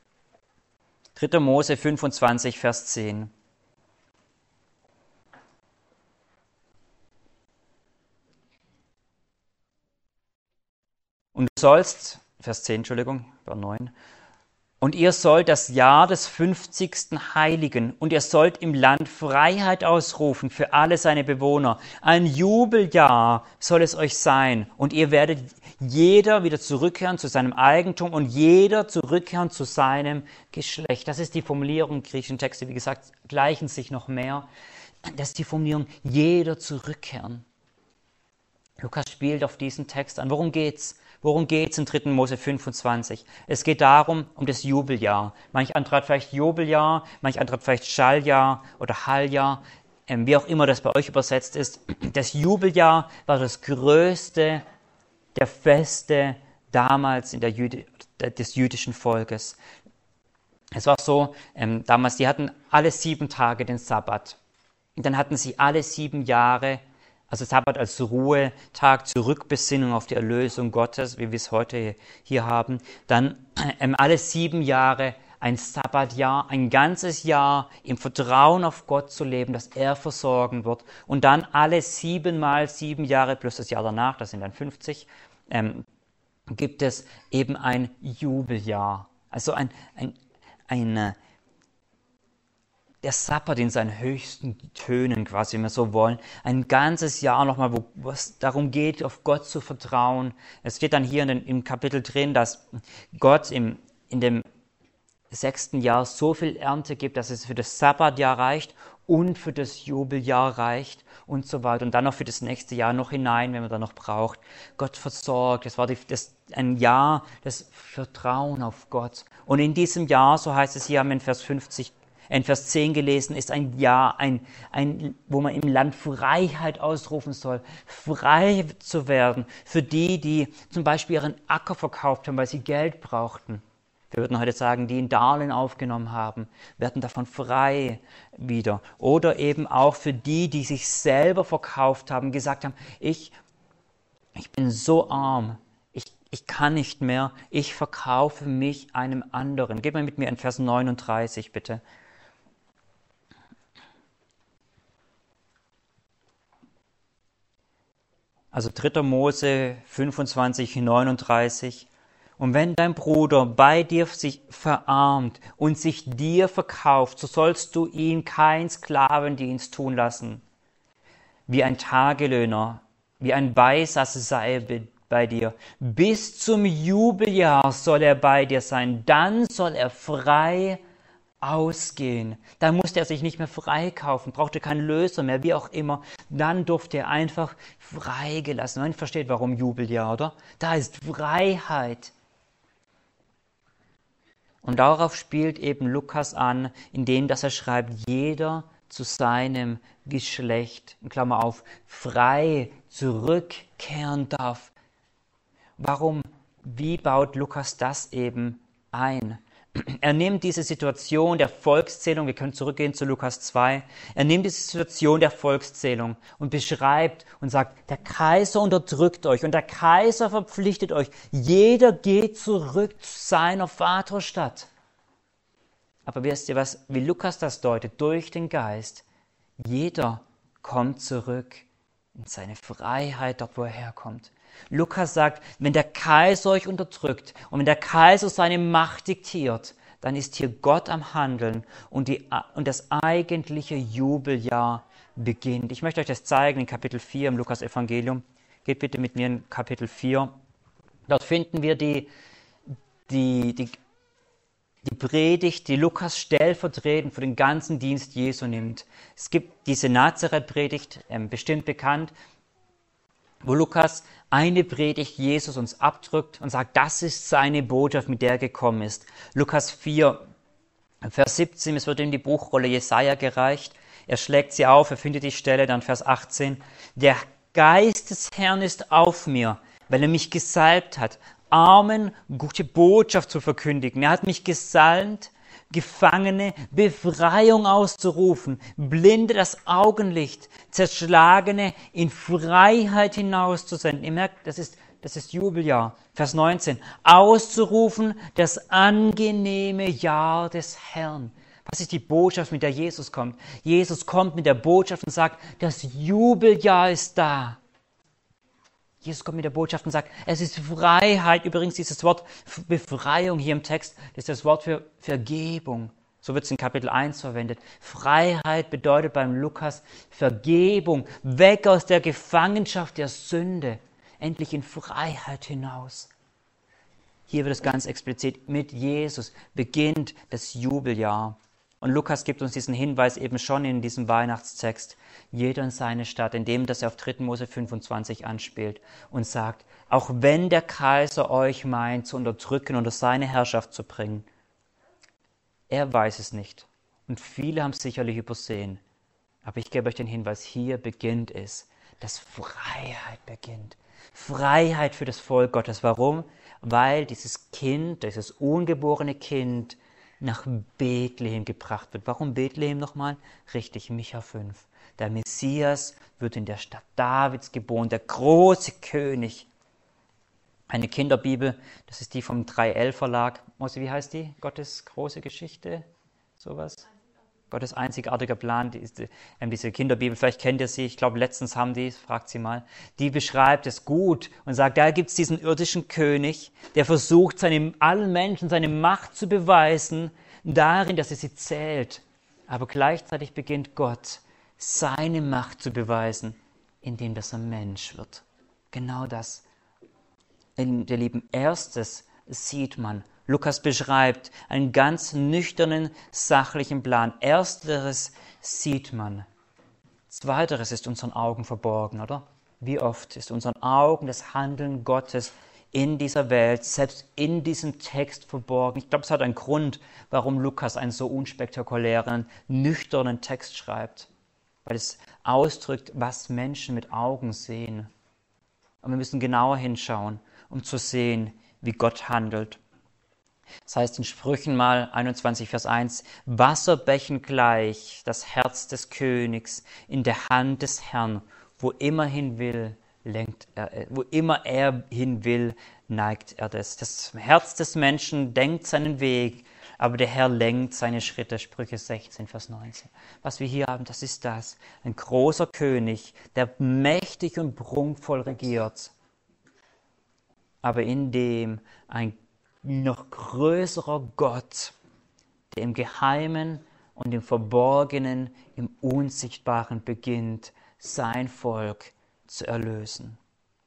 3. Mose 25, Vers 10. Und du sollst, Vers 10, Entschuldigung, Vers 9. Und ihr sollt das Jahr des 50. heiligen, und ihr sollt im Land Freiheit ausrufen für alle seine Bewohner. Ein Jubeljahr soll es euch sein, und ihr werdet jeder wieder zurückkehren zu seinem Eigentum und jeder zurückkehren zu seinem Geschlecht. Das ist die Formulierung, griechischen Texte, wie gesagt, gleichen sich noch mehr. Das ist die Formulierung, jeder zurückkehren. Lukas spielt auf diesen Text an. Worum geht's? Worum geht's in 3. Mose 25? Es geht darum, um das Jubeljahr. Manch anderer hat vielleicht Jubeljahr, manch anderer hat vielleicht Schalljahr oder Halljahr, wie auch immer das bei euch übersetzt ist. Das Jubeljahr war das größte der Feste damals in des jüdischen Volkes. Es war so, damals, die hatten alle 7 Tage den Sabbat. Und dann hatten sie alle 7 Jahre, also Sabbat als Ruhetag zur Rückbesinnung auf die Erlösung Gottes, wie wir es heute hier haben. Dann alle 7 Jahre ein Sabbatjahr, ein ganzes Jahr im Vertrauen auf Gott zu leben, dass er versorgen wird. Und dann alle 7 mal 7 Jahre plus das Jahr danach, das sind dann 50, gibt es eben ein Jubeljahr. Also der Sabbat in seinen höchsten Tönen quasi, wenn wir so wollen. Ein ganzes Jahr nochmal, wo es darum geht, auf Gott zu vertrauen. Es steht dann hier im Kapitel drin, dass Gott in dem 6. Jahr so viel Ernte gibt, dass es für das Sabbatjahr reicht und für das Jubeljahr reicht und so weiter. Und dann noch für das nächste Jahr noch hinein, wenn man da noch braucht. Gott versorgt. Das war ein Jahr des Vertrauen auf Gott. Und in diesem Jahr, so heißt es hier, haben wir in Vers 10 gelesen, ist ein Jahr, wo man im Land Freiheit ausrufen soll, frei zu werden für die zum Beispiel ihren Acker verkauft haben, weil sie Geld brauchten. Wir würden heute sagen, die ein Darlehen aufgenommen haben, werden davon frei wieder. Oder eben auch für die sich selber verkauft haben, gesagt haben, ich bin so arm, ich kann nicht mehr, ich verkaufe mich einem anderen. Geht mal mit mir in Vers 39, bitte. Also 3. Mose 25, 39. Und wenn dein Bruder bei dir sich verarmt und sich dir verkauft, so sollst du ihn kein Sklavendienst tun lassen, wie ein Tagelöhner, wie ein Beisasse sei er bei dir. Bis zum Jubeljahr soll er bei dir sein, dann soll er frei ausgehen. Dann musste er sich nicht mehr freikaufen, brauchte keinen Löser mehr, wie auch immer. Dann durfte er einfach freigelassen. Man versteht, warum Jubeljahr, oder? Da ist Freiheit. Und darauf spielt eben Lukas an, indem dass er schreibt, jeder zu seinem Geschlecht, in Klammer auf, frei zurückkehren darf. Warum? Wie baut Lukas das eben ein? Er nimmt diese Situation der Volkszählung, wir können zurückgehen zu Lukas 2, er nimmt diese Situation der Volkszählung und beschreibt und sagt, der Kaiser unterdrückt euch und der Kaiser verpflichtet euch, jeder geht zurück zu seiner Vaterstadt. Aber wisst ihr was, wie Lukas das deutet, durch den Geist, jeder kommt zurück in seine Freiheit, dort wo er herkommt. Lukas sagt, wenn der Kaiser euch unterdrückt und wenn der Kaiser seine Macht diktiert, dann ist hier Gott am Handeln und das eigentliche Jubeljahr beginnt. Ich möchte euch das zeigen in Kapitel 4 im Lukas-Evangelium. Geht bitte mit mir in Kapitel 4. Dort finden wir die Predigt, die Lukas stellvertretend für den ganzen Dienst Jesu nimmt. Es gibt diese Nazareth-Predigt, bestimmt bekannt, wo Lukas eine Predigt Jesus uns abdrückt und sagt, das ist seine Botschaft, mit der er gekommen ist. Lukas 4, Vers 17, es wird ihm die Buchrolle Jesaja gereicht. Er schlägt sie auf, er findet die Stelle, dann Vers 18. Der Geist des Herrn ist auf mir, weil er mich gesalbt hat, Armen gute Botschaft zu verkündigen. Er hat mich gesalbt, Gefangene Befreiung auszurufen, Blinde das Augenlicht, Zerschlagene in Freiheit hinauszusenden. Ihr merkt, das ist Jubeljahr. Vers 19. Auszurufen das angenehme Jahr des Herrn. Was ist die Botschaft, mit der Jesus kommt? Jesus kommt mit der Botschaft und sagt, das Jubeljahr ist da. Jesus kommt mit der Botschaft und sagt, es ist Freiheit. Übrigens dieses Wort Befreiung hier im Text, das ist das Wort für Vergebung. So wird es in Kapitel 1 verwendet. Freiheit bedeutet beim Lukas Vergebung. Weg aus der Gefangenschaft der Sünde. Endlich in Freiheit hinaus. Hier wird es ganz explizit, mit Jesus beginnt das Jubeljahr. Und Lukas gibt uns diesen Hinweis eben schon in diesem Weihnachtstext. Jeder in seine Stadt, indem dass er auf 3. Mose 25 anspielt und sagt, auch wenn der Kaiser euch meint, zu unterdrücken, unter seine Herrschaft zu bringen, er weiß es nicht. Und viele haben es sicherlich übersehen. Aber ich gebe euch den Hinweis, hier beginnt es, dass Freiheit beginnt. Freiheit für das Volk Gottes. Warum? Weil dieses Kind, dieses ungeborene Kind, nach Bethlehem gebracht wird. Warum Bethlehem nochmal? Richtig, Micha 5. Der Messias wird in der Stadt Davids geboren, der große König. Eine Kinderbibel, das ist die vom 3L Verlag. Mose, wie heißt die? Gottes große Geschichte? Sowas? Gottes einzigartiger Plan, diese Kinderbibel, vielleicht kennt ihr sie, ich glaube letztens haben die, fragt sie mal, die beschreibt es gut und sagt, da gibt es diesen irdischen König, der versucht, allen Menschen seine Macht zu beweisen, darin, dass er sie zählt. Aber gleichzeitig beginnt Gott, seine Macht zu beweisen, indem dass er Mensch wird. Genau das. Ihr Lieben, erstes sieht man Lukas beschreibt einen ganz nüchternen, sachlichen Plan. Ersteres sieht man. Zweiteres ist unseren Augen verborgen, oder? Wie oft ist unseren Augen das Handeln Gottes in dieser Welt, selbst in diesem Text verborgen? Ich glaube, es hat einen Grund, warum Lukas einen so unspektakulären, nüchternen Text schreibt. Weil es ausdrückt, was Menschen mit Augen sehen. Und wir müssen genauer hinschauen, um zu sehen, wie Gott handelt. Das heißt in Sprüchen mal 21, Vers 1, Wasserbächen gleich das Herz des Königs in der Hand des Herrn, wo immer hin will, wo immer er hin will, neigt er das. Das Herz des Menschen denkt seinen Weg, aber der Herr lenkt seine Schritte, Sprüche 16, Vers 19. Was wir hier haben, das ist das. Ein großer König, der mächtig und prunkvoll regiert, aber in dem ein noch größerer Gott, der im Geheimen und im Verborgenen, im Unsichtbaren beginnt, sein Volk zu erlösen.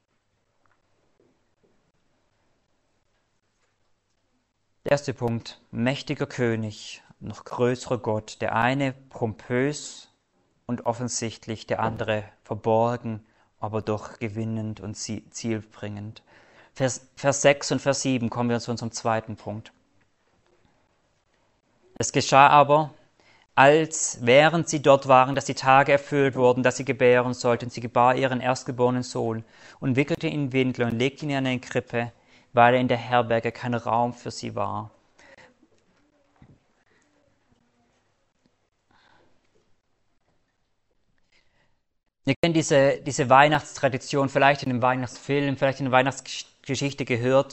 Der erste Punkt, mächtiger König, noch größerer Gott, der eine pompös und offensichtlich, der andere verborgen, aber doch gewinnend und zielbringend. Vers 6 und Vers 7 kommen wir zu unserem zweiten Punkt. Es geschah aber, als während sie dort waren, dass die Tage erfüllt wurden, dass sie gebären sollten. Sie gebar ihren erstgeborenen Sohn und wickelte ihn in Windel und legte ihn in eine Krippe, weil in der Herberge kein Raum für sie war. Ihr kennt diese Weihnachtstradition, vielleicht in einem Weihnachtsfilm, vielleicht in einer Weihnachtsgeschichte gehört.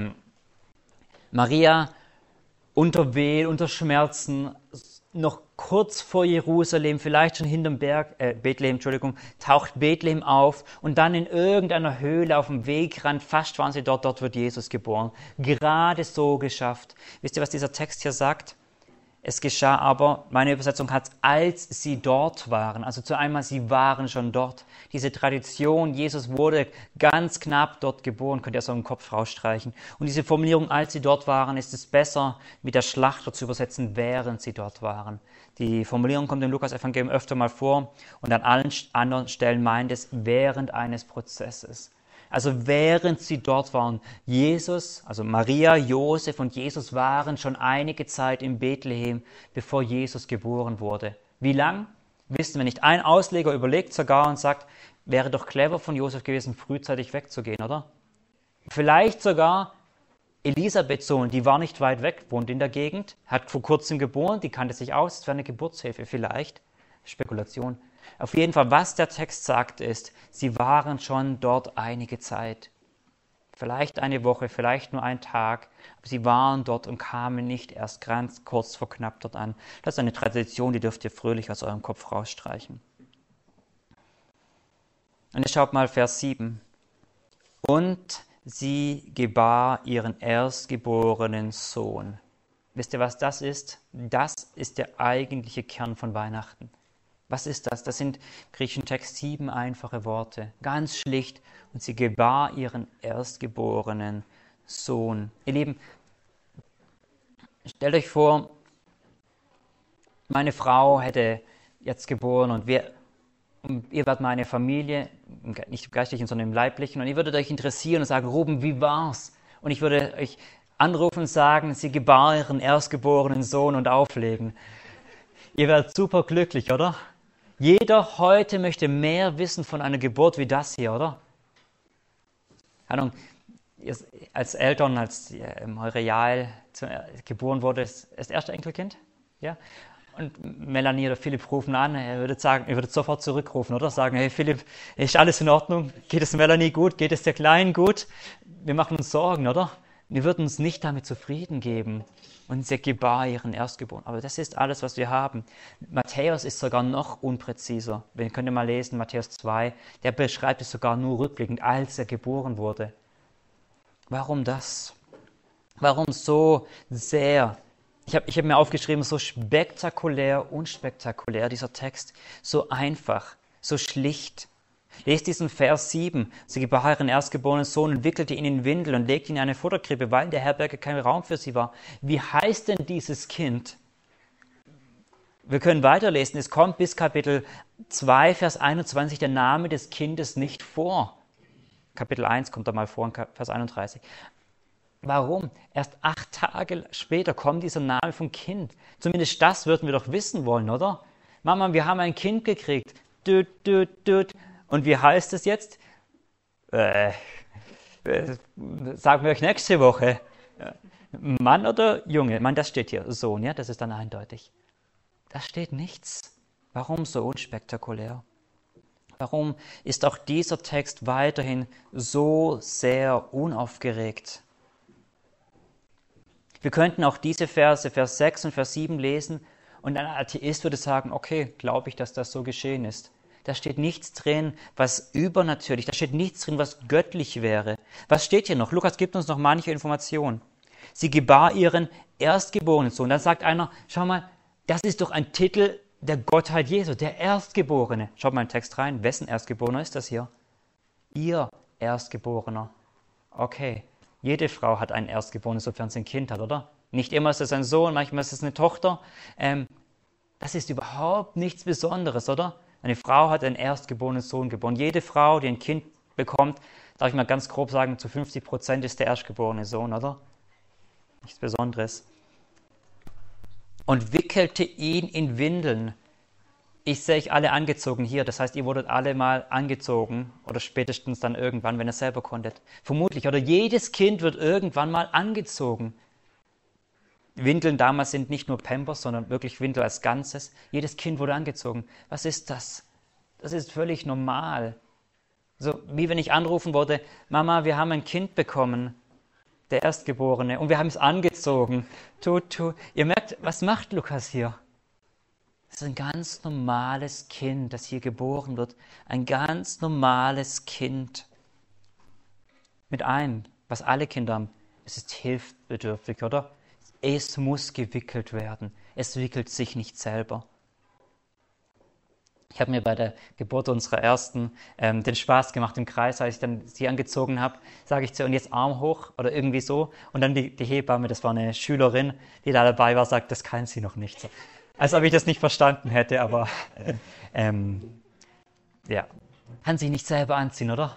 Maria unter Weh, unter Schmerzen, noch kurz vor Jerusalem, vielleicht schon hinterm Berg, Bethlehem, taucht Bethlehem auf und dann in irgendeiner Höhle auf dem Wegrand, fast waren sie dort wird Jesus geboren. Gerade so geschafft. Wisst ihr, was dieser Text hier sagt? Es geschah aber, meine Übersetzung hat, als sie dort waren. Also zu einmal, sie waren schon dort. Diese Tradition, Jesus wurde ganz knapp dort geboren, könnt ihr so im Kopf rausstreichen. Und diese Formulierung, als sie dort waren, ist es besser mit der Schlachter zu übersetzen, während sie dort waren. Die Formulierung kommt im Lukas-Evangelium öfter mal vor und an allen anderen Stellen meint es während eines Prozesses. Also während sie dort waren, Jesus, also Maria, Josef und Jesus waren schon einige Zeit in Bethlehem, bevor Jesus geboren wurde. Wie lang? Wissen wir nicht. Ein Ausleger überlegt sogar und sagt, wäre doch clever von Josef gewesen, frühzeitig wegzugehen, oder? Vielleicht sogar Elisabeths Sohn, die war nicht weit weg, wohnt in der Gegend, hat vor kurzem geboren, die kannte sich aus, es wäre eine Geburtshilfe vielleicht. Spekulation. Auf jeden Fall, was der Text sagt, ist, sie waren schon dort einige Zeit. Vielleicht eine Woche, vielleicht nur ein Tag, aber sie waren dort und kamen nicht erst ganz kurz vor knapp dort an. Das ist eine Tradition, die dürft ihr fröhlich aus eurem Kopf rausstreichen. Und jetzt schaut mal Vers 7. Und sie gebar ihren erstgeborenen Sohn. Wisst ihr, was das ist? Das ist der eigentliche Kern von Weihnachten. Was ist das? Das sind im griechischen Text 7 einfache Worte, ganz schlicht. Und sie gebar ihren erstgeborenen Sohn. Ihr Lieben, stellt euch vor, meine Frau hätte jetzt geboren und ihr wart meine Familie, nicht im Geistlichen, sondern im Leiblichen, und ihr würdet euch interessieren und sagen, Ruben, wie war's? Und ich würde euch anrufen und sagen, sie gebar ihren erstgeborenen Sohn und auflegen. Ihr werdet super glücklich, oder? Jeder heute möchte mehr wissen von einer Geburt wie das hier, oder? Ahnung, als Eltern, als eure Jael geboren wurde, ist das erste Enkelkind, ja? Und Melanie oder Philipp rufen an, ihr würdet sofort zurückrufen, oder? Sagen, hey Philipp, ist alles in Ordnung? Geht es Melanie gut? Geht es der Kleinen gut? Wir machen uns Sorgen, oder? Wir würden uns nicht damit zufrieden geben. Und sie gebar ihren Erstgeborenen. Aber das ist alles, was wir haben. Matthäus ist sogar noch unpräziser. Wir können mal lesen, Matthäus 2, der beschreibt es sogar nur rückblickend, als er geboren wurde. Warum das? Warum so sehr? Ich hab mir aufgeschrieben, so spektakulär, unspektakulär, dieser Text. So einfach, so schlicht. Lest diesen Vers 7. Sie gebar ihren erstgeborenen Sohn und wickelte ihn in Windel und legte ihn in eine Futterkrippe, weil in der Herberge kein Raum für sie war. Wie heißt denn dieses Kind? Wir können weiterlesen. Es kommt bis Kapitel 2, Vers 21 der Name des Kindes nicht vor. Kapitel 1 kommt da mal vor, Vers 31. Warum? Erst 8 Tage später kommt dieser Name vom Kind. Zumindest das würden wir doch wissen wollen, oder? Mama, wir haben ein Kind gekriegt. Düt, düt, düt. Und wie heißt es jetzt? Sagen wir euch nächste Woche. Mann oder Junge? Mann, das steht hier. Sohn, ja, das ist dann eindeutig. Da steht nichts. Warum so unspektakulär? Warum ist auch dieser Text weiterhin so sehr unaufgeregt? Wir könnten auch diese Verse, Vers 6 und Vers 7 lesen und ein Atheist würde sagen, okay, glaube ich, dass das so geschehen ist. Da steht nichts drin, was übernatürlich, da steht nichts drin, was göttlich wäre. Was steht hier noch? Lukas gibt uns noch manche Informationen. Sie gebar ihren erstgeborenen Sohn. Dann sagt einer, schau mal, das ist doch ein Titel der Gottheit Jesu, der Erstgeborene. Schaut mal in den Text rein. Wessen Erstgeborener ist das hier? Ihr Erstgeborener. Okay, jede Frau hat einen Erstgeborenen, sofern sie ein Kind hat, oder? Nicht immer ist es ein Sohn, manchmal ist es eine Tochter. Das ist überhaupt nichts Besonderes, oder? Eine Frau hat einen erstgeborenen Sohn geboren. Jede Frau, die ein Kind bekommt, darf ich mal ganz grob sagen, zu 50% ist der erstgeborene Sohn, oder? Nichts Besonderes. Und wickelte ihn in Windeln. Ich sehe euch alle angezogen hier, das heißt, ihr wurdet alle mal angezogen oder spätestens dann irgendwann, wenn ihr selber konntet. Vermutlich, oder jedes Kind wird irgendwann mal angezogen. Windeln damals sind nicht nur Pampers, sondern wirklich Windel als Ganzes. Jedes Kind wurde angezogen. Was ist das? Das ist völlig normal. So wie wenn ich anrufen würde, Mama, wir haben ein Kind bekommen, der Erstgeborene, und wir haben es angezogen. Ihr merkt, was macht Lukas hier? Es ist ein ganz normales Kind, das hier geboren wird. Ein ganz normales Kind. Mit einem, was alle Kinder haben. Es ist hilfsbedürftig, oder? Es muss gewickelt werden. Es wickelt sich nicht selber. Ich habe mir bei der Geburt unserer Ersten den Spaß gemacht im Kreis, als ich dann sie angezogen habe, sage ich zu ihr, und jetzt Arm hoch oder irgendwie so. Und dann die Hebamme, das war eine Schülerin, die da dabei war, sagt, das kann sie noch nicht. So. Als ob ich das nicht verstanden hätte, aber ja, kann sich nicht selber anziehen, oder?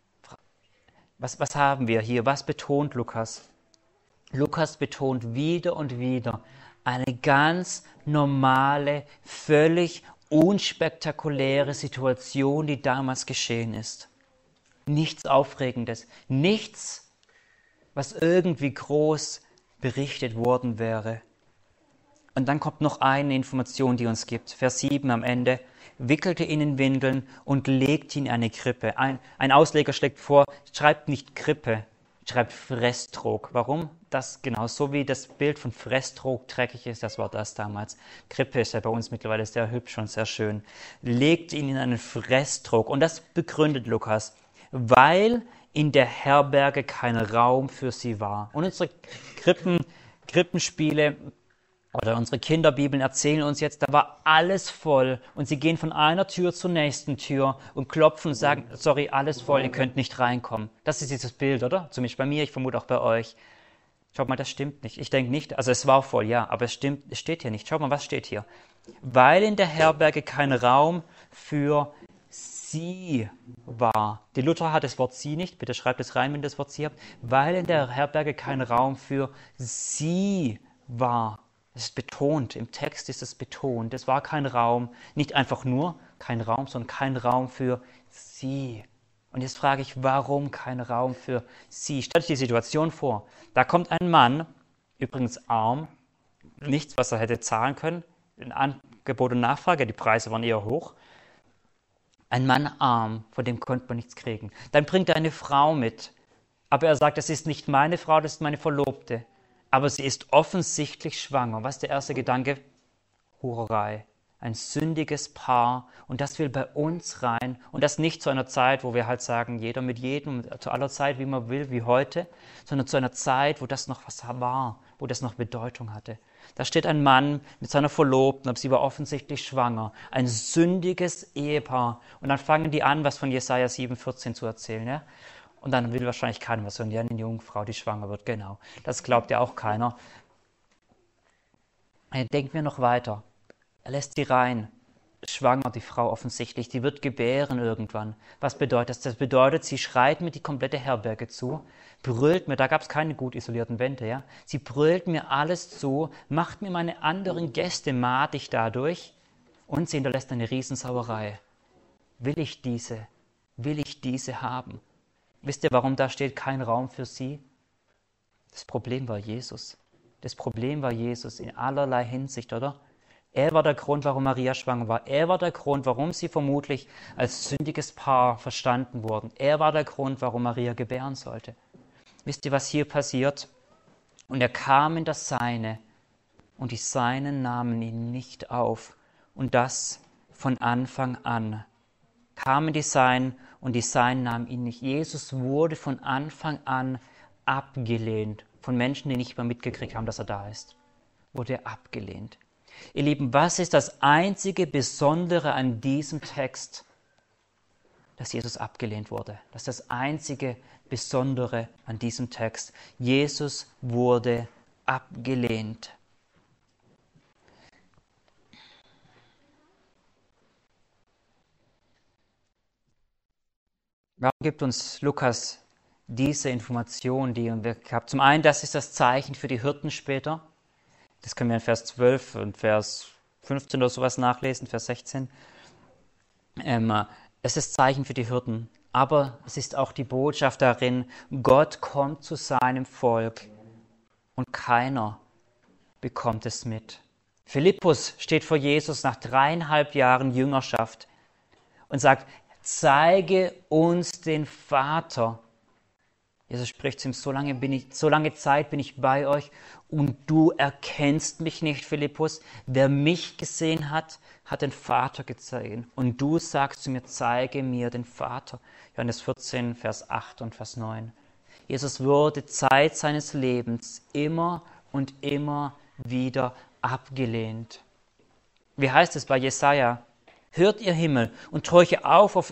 Was haben wir hier? Was betont Lukas? Lukas betont wieder und wieder eine ganz normale, völlig unspektakuläre Situation, die damals geschehen ist. Nichts Aufregendes, nichts, was irgendwie groß berichtet worden wäre. Und dann kommt noch eine Information, die uns gibt. Vers 7 am Ende. Wickelte ihn in Windeln und legte ihn in eine Krippe. Ein Ausleger schlägt vor, schreibt nicht Krippe, schreibt Fresstrog. Warum? Das genau so wie das Bild von Fresstrog dreckig ist, das war das damals. Krippe ist ja bei uns mittlerweile sehr hübsch und sehr schön. Legt ihn in einen Fresstrog. Und das begründet Lukas, weil in der Herberge kein Raum für sie war. Und unsere Krippenspiele oder unsere Kinderbibeln erzählen uns jetzt, da war alles voll und sie gehen von einer Tür zur nächsten Tür und klopfen und sagen, sorry, alles voll, ihr könnt nicht reinkommen. Das ist dieses Bild, oder? Zumindest bei mir, ich vermute auch bei euch. Schaut mal, das stimmt nicht. Ich denke nicht, also es war voll, ja, aber es steht hier nicht. Schaut mal, was steht hier? Weil in der Herberge kein Raum für sie war. Die Luther hat das Wort sie nicht, bitte schreibt es rein, wenn ihr das Wort sie habt. Weil in der Herberge kein Raum für sie war. Das ist betont, im Text ist es betont. Es war kein Raum, nicht einfach nur kein Raum, sondern kein Raum für sie. Und jetzt frage ich, warum kein Raum für sie? Stellt euch die Situation vor. Da kommt ein Mann, übrigens arm, nichts, was er hätte zahlen können, in Angebot und Nachfrage, die Preise waren eher hoch. Ein Mann arm, von dem konnte man nichts kriegen. Dann bringt er eine Frau mit, aber er sagt, das ist nicht meine Frau, das ist meine Verlobte. Aber sie ist offensichtlich schwanger. Was ist der erste Gedanke? Hurerei. Ein sündiges Paar. Und das will bei uns rein. Und das nicht zu einer Zeit, wo wir halt sagen, jeder mit jedem, zu aller Zeit, wie man will, wie heute, sondern zu einer Zeit, wo das noch was war, wo das noch Bedeutung hatte. Da steht ein Mann mit seiner Verlobten, aber sie war offensichtlich schwanger. Ein sündiges Ehepaar. Und dann fangen die an, was von Jesaja 7,14 zu erzählen. Ja? Und dann will wahrscheinlich keiner was hören. Ja, eine Jungfrau, die schwanger wird, genau. Das glaubt ja auch keiner. Denken wir noch weiter. Er lässt sie rein. Schwanger, die Frau offensichtlich, die wird gebären irgendwann. Was bedeutet das? Das bedeutet, sie schreit mir die komplette Herberge zu, brüllt mir, da gab es keine gut isolierten Wände, ja. Sie brüllt mir alles zu, macht mir meine anderen Gäste madig dadurch und sie hinterlässt eine Riesensauerei. Will ich diese haben? Wisst ihr, warum da steht, kein Raum für sie? Das Problem war Jesus. Das Problem war Jesus in allerlei Hinsicht, oder? Er war der Grund, warum Maria schwanger war. Er war der Grund, warum sie vermutlich als sündiges Paar verstanden wurden. Er war der Grund, warum Maria gebären sollte. Wisst ihr, was hier passiert? Und er kam in das Seine, und die Seinen nahmen ihn nicht auf. Und das von Anfang an. Kamen die Seinen, und die Seinen nahmen ihn nicht. Jesus wurde von Anfang an abgelehnt. Von Menschen, die nicht mal mitgekriegt haben, dass er da ist. Wurde er abgelehnt. Ihr Lieben, was ist das einzige Besondere an diesem Text? Dass Jesus abgelehnt wurde. Das ist das einzige Besondere an diesem Text. Jesus wurde abgelehnt. Warum gibt uns Lukas diese Information, die wir haben? Zum einen, das ist das Zeichen für die Hirten später. Das können wir in Vers 12 und Vers 15 oder sowas nachlesen, Vers 16. Es ist Zeichen für die Hirten, aber es ist auch die Botschaft darin, Gott kommt zu seinem Volk und keiner bekommt es mit. Philippus steht vor Jesus nach 3,5 Jahren Jüngerschaft und sagt, zeige uns den Vater. Jesus spricht zu ihm, so lange Zeit bin ich bei euch und du erkennst mich nicht, Philippus. Wer mich gesehen hat, hat den Vater gesehen. Und du sagst zu mir, zeige mir den Vater. Johannes 14, Vers 8 und Vers 9. Jesus wurde Zeit seines Lebens immer und immer wieder abgelehnt. Wie heißt es bei Jesaja? Hört ihr Himmel und horche auf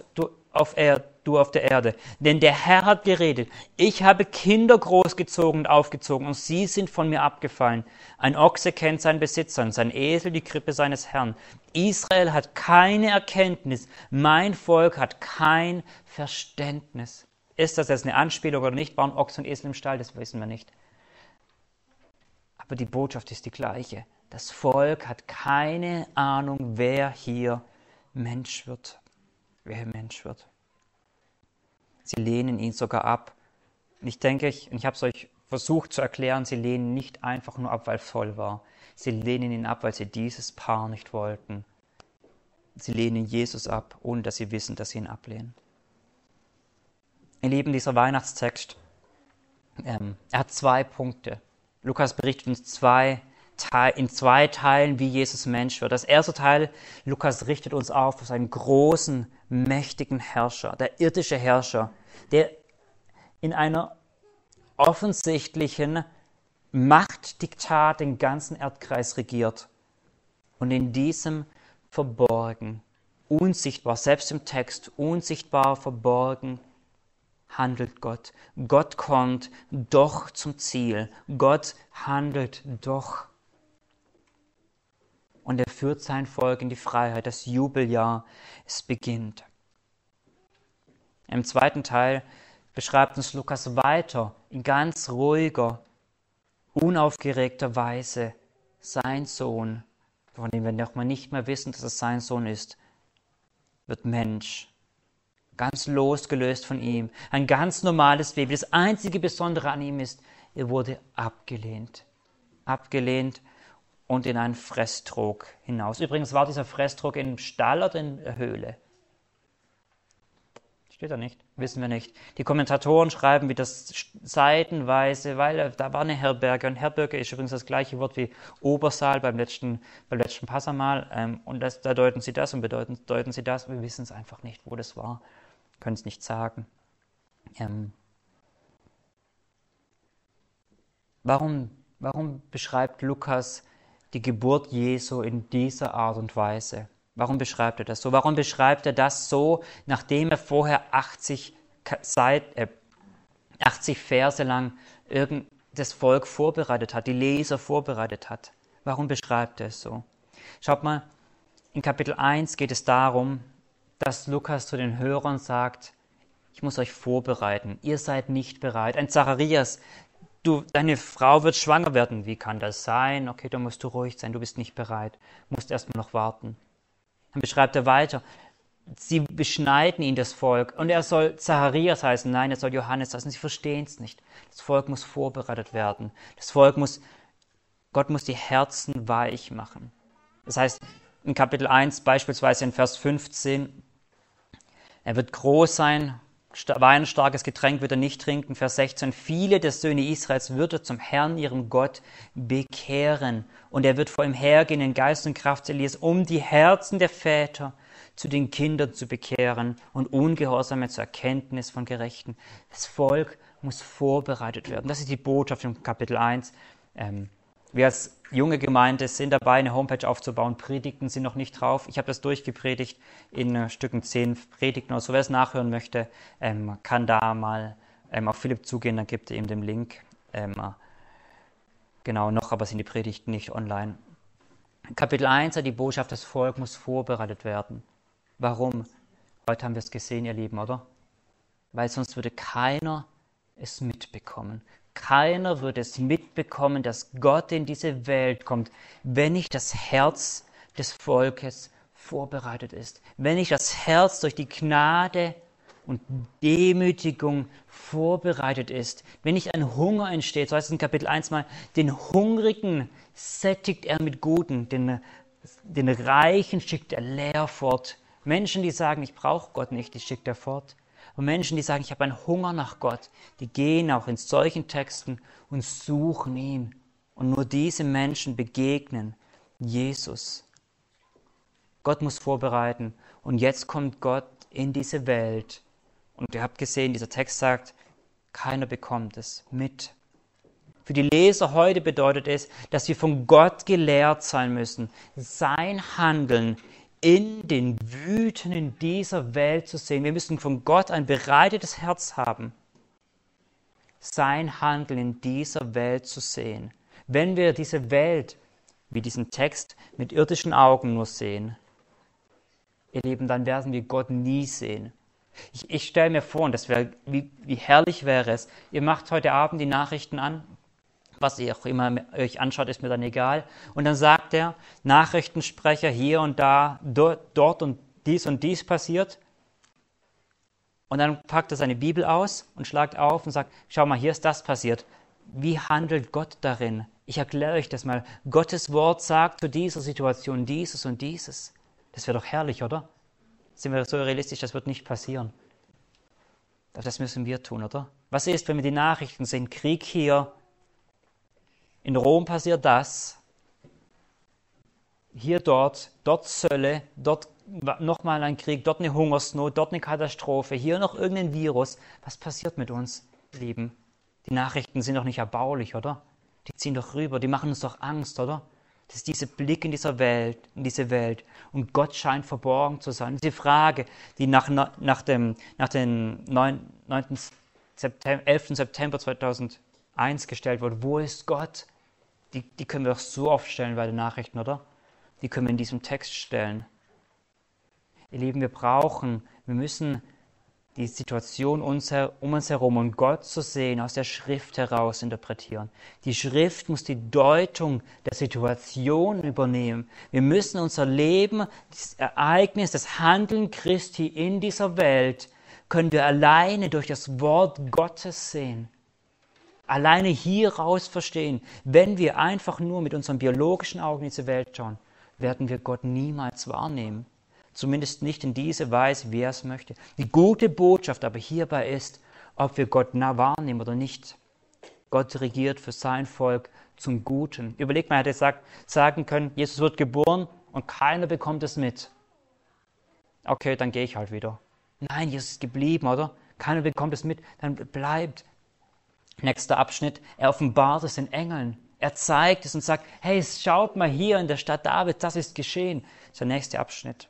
der Erde. Denn der Herr hat geredet. Ich habe Kinder großgezogen und aufgezogen und sie sind von mir abgefallen. Ein Ochse kennt seinen Besitzer und sein Esel die Krippe seines Herrn. Israel hat keine Erkenntnis. Mein Volk hat kein Verständnis. Ist das jetzt eine Anspielung oder nicht? Waren Ochse und Esel im Stall? Das wissen wir nicht. Aber die Botschaft ist die gleiche. Das Volk hat keine Ahnung, wer hier Mensch wird. Wer Mensch wird. Sie lehnen ihn sogar ab. Und ich denke, ich habe es euch versucht zu erklären, sie lehnen nicht einfach nur ab, weil es voll war. Sie lehnen ihn ab, weil sie dieses Paar nicht wollten. Sie lehnen Jesus ab, ohne dass sie wissen, dass sie ihn ablehnen. Ihr Lieben, dieser Weihnachtstext, er hat 2 Punkte. Lukas berichtet uns in 2 Teilen, wie Jesus Mensch wird. Das erste Teil, Lukas richtet uns auf einen großen, mächtigen Herrscher, der irdische Herrscher, der in einer offensichtlichen Machtdiktat den ganzen Erdkreis regiert. Und in diesem verborgen, unsichtbar, selbst im Text, unsichtbar, verborgen, handelt Gott. Gott kommt doch zum Ziel. Gott handelt doch. Und er führt sein Volk in die Freiheit. Das Jubeljahr, es beginnt. Im zweiten Teil beschreibt uns Lukas weiter, in ganz ruhiger, unaufgeregter Weise, sein Sohn, von dem wir nochmal nicht mehr wissen, dass es sein Sohn ist, wird Mensch. Ganz losgelöst von ihm. Ein ganz normales Leben. Das einzige Besondere an ihm ist, er wurde abgelehnt. Abgelehnt und in einen Fresstrog hinaus. Übrigens war dieser Fresstrog im Stall oder in der Höhle? Steht da nicht, wissen wir nicht. Die Kommentatoren schreiben, wie das seitenweise, weil da war eine Herberge. Und Herberge ist übrigens das gleiche Wort wie Obersaal beim letzten Passamal. Und da deuten sie das und deuten sie das. Wir wissen es einfach nicht, wo das war. Können es nicht sagen. Warum Warum beschreibt Lukas die Geburt Jesu in dieser Art und Weise? Warum beschreibt er das so? Warum beschreibt er das so, nachdem er vorher 80 Verse lang das Volk vorbereitet hat, die Leser vorbereitet hat? Warum beschreibt er es so? Schaut mal, in Kapitel 1 geht es darum, dass Lukas zu den Hörern sagt, ich muss euch vorbereiten, ihr seid nicht bereit. Ein Zacharias, deine Frau wird schwanger werden, wie kann das sein? Okay, da musst du ruhig sein, du bist nicht bereit, musst erstmal noch warten. Dann beschreibt er weiter, sie beschneiden ihn, das Volk, und er soll Zacharias heißen, nein, er soll Johannes heißen, sie verstehen es nicht. Das Volk muss vorbereitet werden. Gott muss die Herzen weich machen. Das heißt, in Kapitel 1, beispielsweise in Vers 15, er wird groß sein, weinstarkes Getränk wird er nicht trinken. Vers 16, viele der Söhne Israels wird er zum Herrn, ihrem Gott, bekehren. Und er wird vor ihm hergehen in Geist und Kraft Elias, um die Herzen der Väter zu den Kindern zu bekehren und Ungehorsame zur Erkenntnis von Gerechten. Das Volk muss vorbereitet werden. Das ist die Botschaft im Kapitel 1. Wir als junge Gemeinde sind dabei, eine Homepage aufzubauen. Predigten sind noch nicht drauf. Ich habe das durchgepredigt in Stücken 10 Predigten oder so. Wer es nachhören möchte, kann da mal auf Philipp zugehen, dann gibt er ihm den Link. Genau, noch aber sind die Predigten nicht online. Kapitel 1 hat die Botschaft, das Volk muss vorbereitet werden. Warum? Heute haben wir es gesehen, ihr Lieben, oder? Weil sonst würde keiner es mitbekommen. Keiner würde es mitbekommen, dass Gott in diese Welt kommt, wenn nicht das Herz des Volkes vorbereitet ist. Wenn nicht das Herz durch die Gnade und Demütigung vorbereitet ist. Wenn nicht ein Hunger entsteht, so heißt es in Kapitel 1 mal, den Hungrigen sättigt er mit Guten, den Reichen schickt er leer fort. Menschen, die sagen, ich brauche Gott nicht, die schickt er fort. Und Menschen, die sagen, ich habe einen Hunger nach Gott, die gehen auch in solchen Texten und suchen ihn. Und nur diese Menschen begegnen Jesus. Gott muss vorbereiten. Und jetzt kommt Gott in diese Welt. Und ihr habt gesehen, dieser Text sagt, keiner bekommt es mit. Für die Leser heute bedeutet es, dass wir von Gott gelehrt sein müssen, sein Handeln in den Wüten dieser Welt zu sehen. Wir müssen von Gott ein bereitetes Herz haben, sein Handeln in dieser Welt zu sehen. Wenn wir diese Welt, wie diesen Text, mit irdischen Augen nur sehen, ihr Lieben, dann werden wir Gott nie sehen. Ich stelle mir vor, und das wäre, wie herrlich wäre es, ihr macht heute Abend die Nachrichten an, was ihr auch immer euch anschaut, ist mir dann egal. Und dann sagt der Nachrichtensprecher hier und da, dort und dies passiert. Und dann packt er seine Bibel aus und schlagt auf und sagt, schau mal, hier ist das passiert. Wie handelt Gott darin? Ich erkläre euch das mal. Gottes Wort sagt zu dieser Situation dieses und dieses. Das wäre doch herrlich, oder? Sind wir so realistisch, das wird nicht passieren. Aber das müssen wir tun, oder? Was ist, wenn wir die Nachrichten sehen? Krieg hier, in Rom passiert das, hier dort Zölle, dort nochmal ein Krieg, dort eine Hungersnot, dort eine Katastrophe, hier noch irgendein Virus. Was passiert mit uns, Lieben? Die Nachrichten sind doch nicht erbaulich, oder? Die ziehen doch rüber, die machen uns doch Angst, oder? Das ist dieser Blick in diese Welt. Und Gott scheint verborgen zu sein. Diese Frage, die nach dem 11. September 2001 gestellt wurde, wo ist Gott? Die können wir doch so oft stellen bei den Nachrichten, oder? Die können wir in diesem Text stellen. Ihr Lieben, wir müssen die Situation um uns herum und Gott zu sehen, aus der Schrift heraus interpretieren. Die Schrift muss die Deutung der Situation übernehmen. Wir müssen unser Leben, das Ereignis, das Handeln Christi in dieser Welt, können wir alleine durch das Wort Gottes sehen. Alleine hieraus verstehen. Wenn wir einfach nur mit unseren biologischen Augen in diese Welt schauen, werden wir Gott niemals wahrnehmen. Zumindest nicht in diese Weise, wie er es möchte. Die gute Botschaft aber hierbei ist, ob wir Gott nah wahrnehmen oder nicht. Gott regiert für sein Volk zum Guten. Überlegt mal, er hätte sagen können, Jesus wird geboren und keiner bekommt es mit. Okay, dann gehe ich halt wieder. Nein, Jesus ist geblieben, oder? Keiner bekommt es mit, dann bleibt. Nächster Abschnitt, er offenbart es den Engeln. Er zeigt es und sagt, hey, schaut mal hier in der Stadt David, das ist geschehen. Das ist der nächste Abschnitt.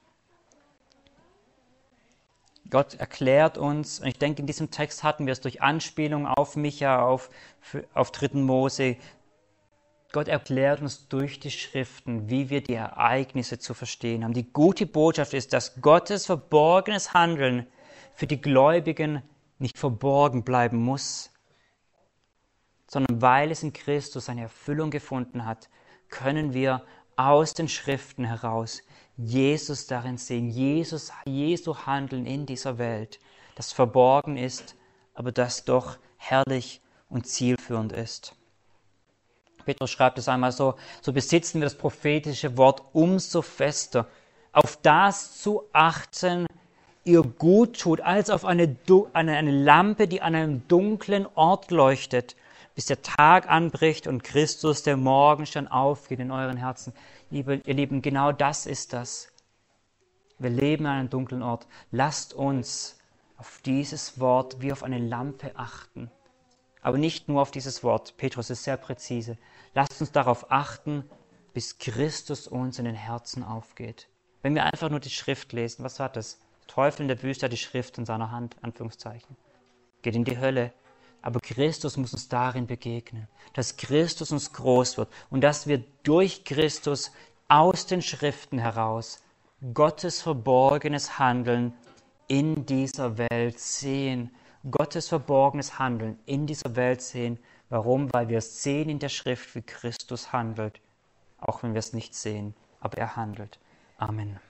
Gott erklärt uns, und ich denke, in diesem Text hatten wir es durch Anspielung auf Micha, auf 3. Mose. Gott erklärt uns durch die Schriften, wie wir die Ereignisse zu verstehen haben. Die gute Botschaft ist, dass Gottes verborgenes Handeln für die Gläubigen nicht verborgen bleiben muss, sondern weil es in Christus eine Erfüllung gefunden hat, können wir aus den Schriften heraus Jesus darin sehen, Jesu Handeln in dieser Welt, das verborgen ist, aber das doch herrlich und zielführend ist. Petrus schreibt es einmal so besitzen wir das prophetische Wort umso fester, auf das zu achten, ihr gut tut, als auf eine Lampe, die an einem dunklen Ort leuchtet, bis der Tag anbricht und Christus, der Morgenstern, aufgeht in euren Herzen. Ihr Lieben, genau das ist das. Wir leben an einem dunklen Ort. Lasst uns auf dieses Wort wie auf eine Lampe achten. Aber nicht nur auf dieses Wort. Petrus ist sehr präzise. Lasst uns darauf achten, bis Christus uns in den Herzen aufgeht. Wenn wir einfach nur die Schrift lesen, was hat das? Der Teufel in der Wüste hat die Schrift in seiner Hand, Anführungszeichen. Geht in die Hölle. Aber Christus muss uns darin begegnen, dass Christus uns groß wird und dass wir durch Christus aus den Schriften heraus Gottes verborgenes Handeln in dieser Welt sehen. Gottes verborgenes Handeln in dieser Welt sehen. Warum? Weil wir es sehen in der Schrift, wie Christus handelt, auch wenn wir es nicht sehen, aber er handelt. Amen.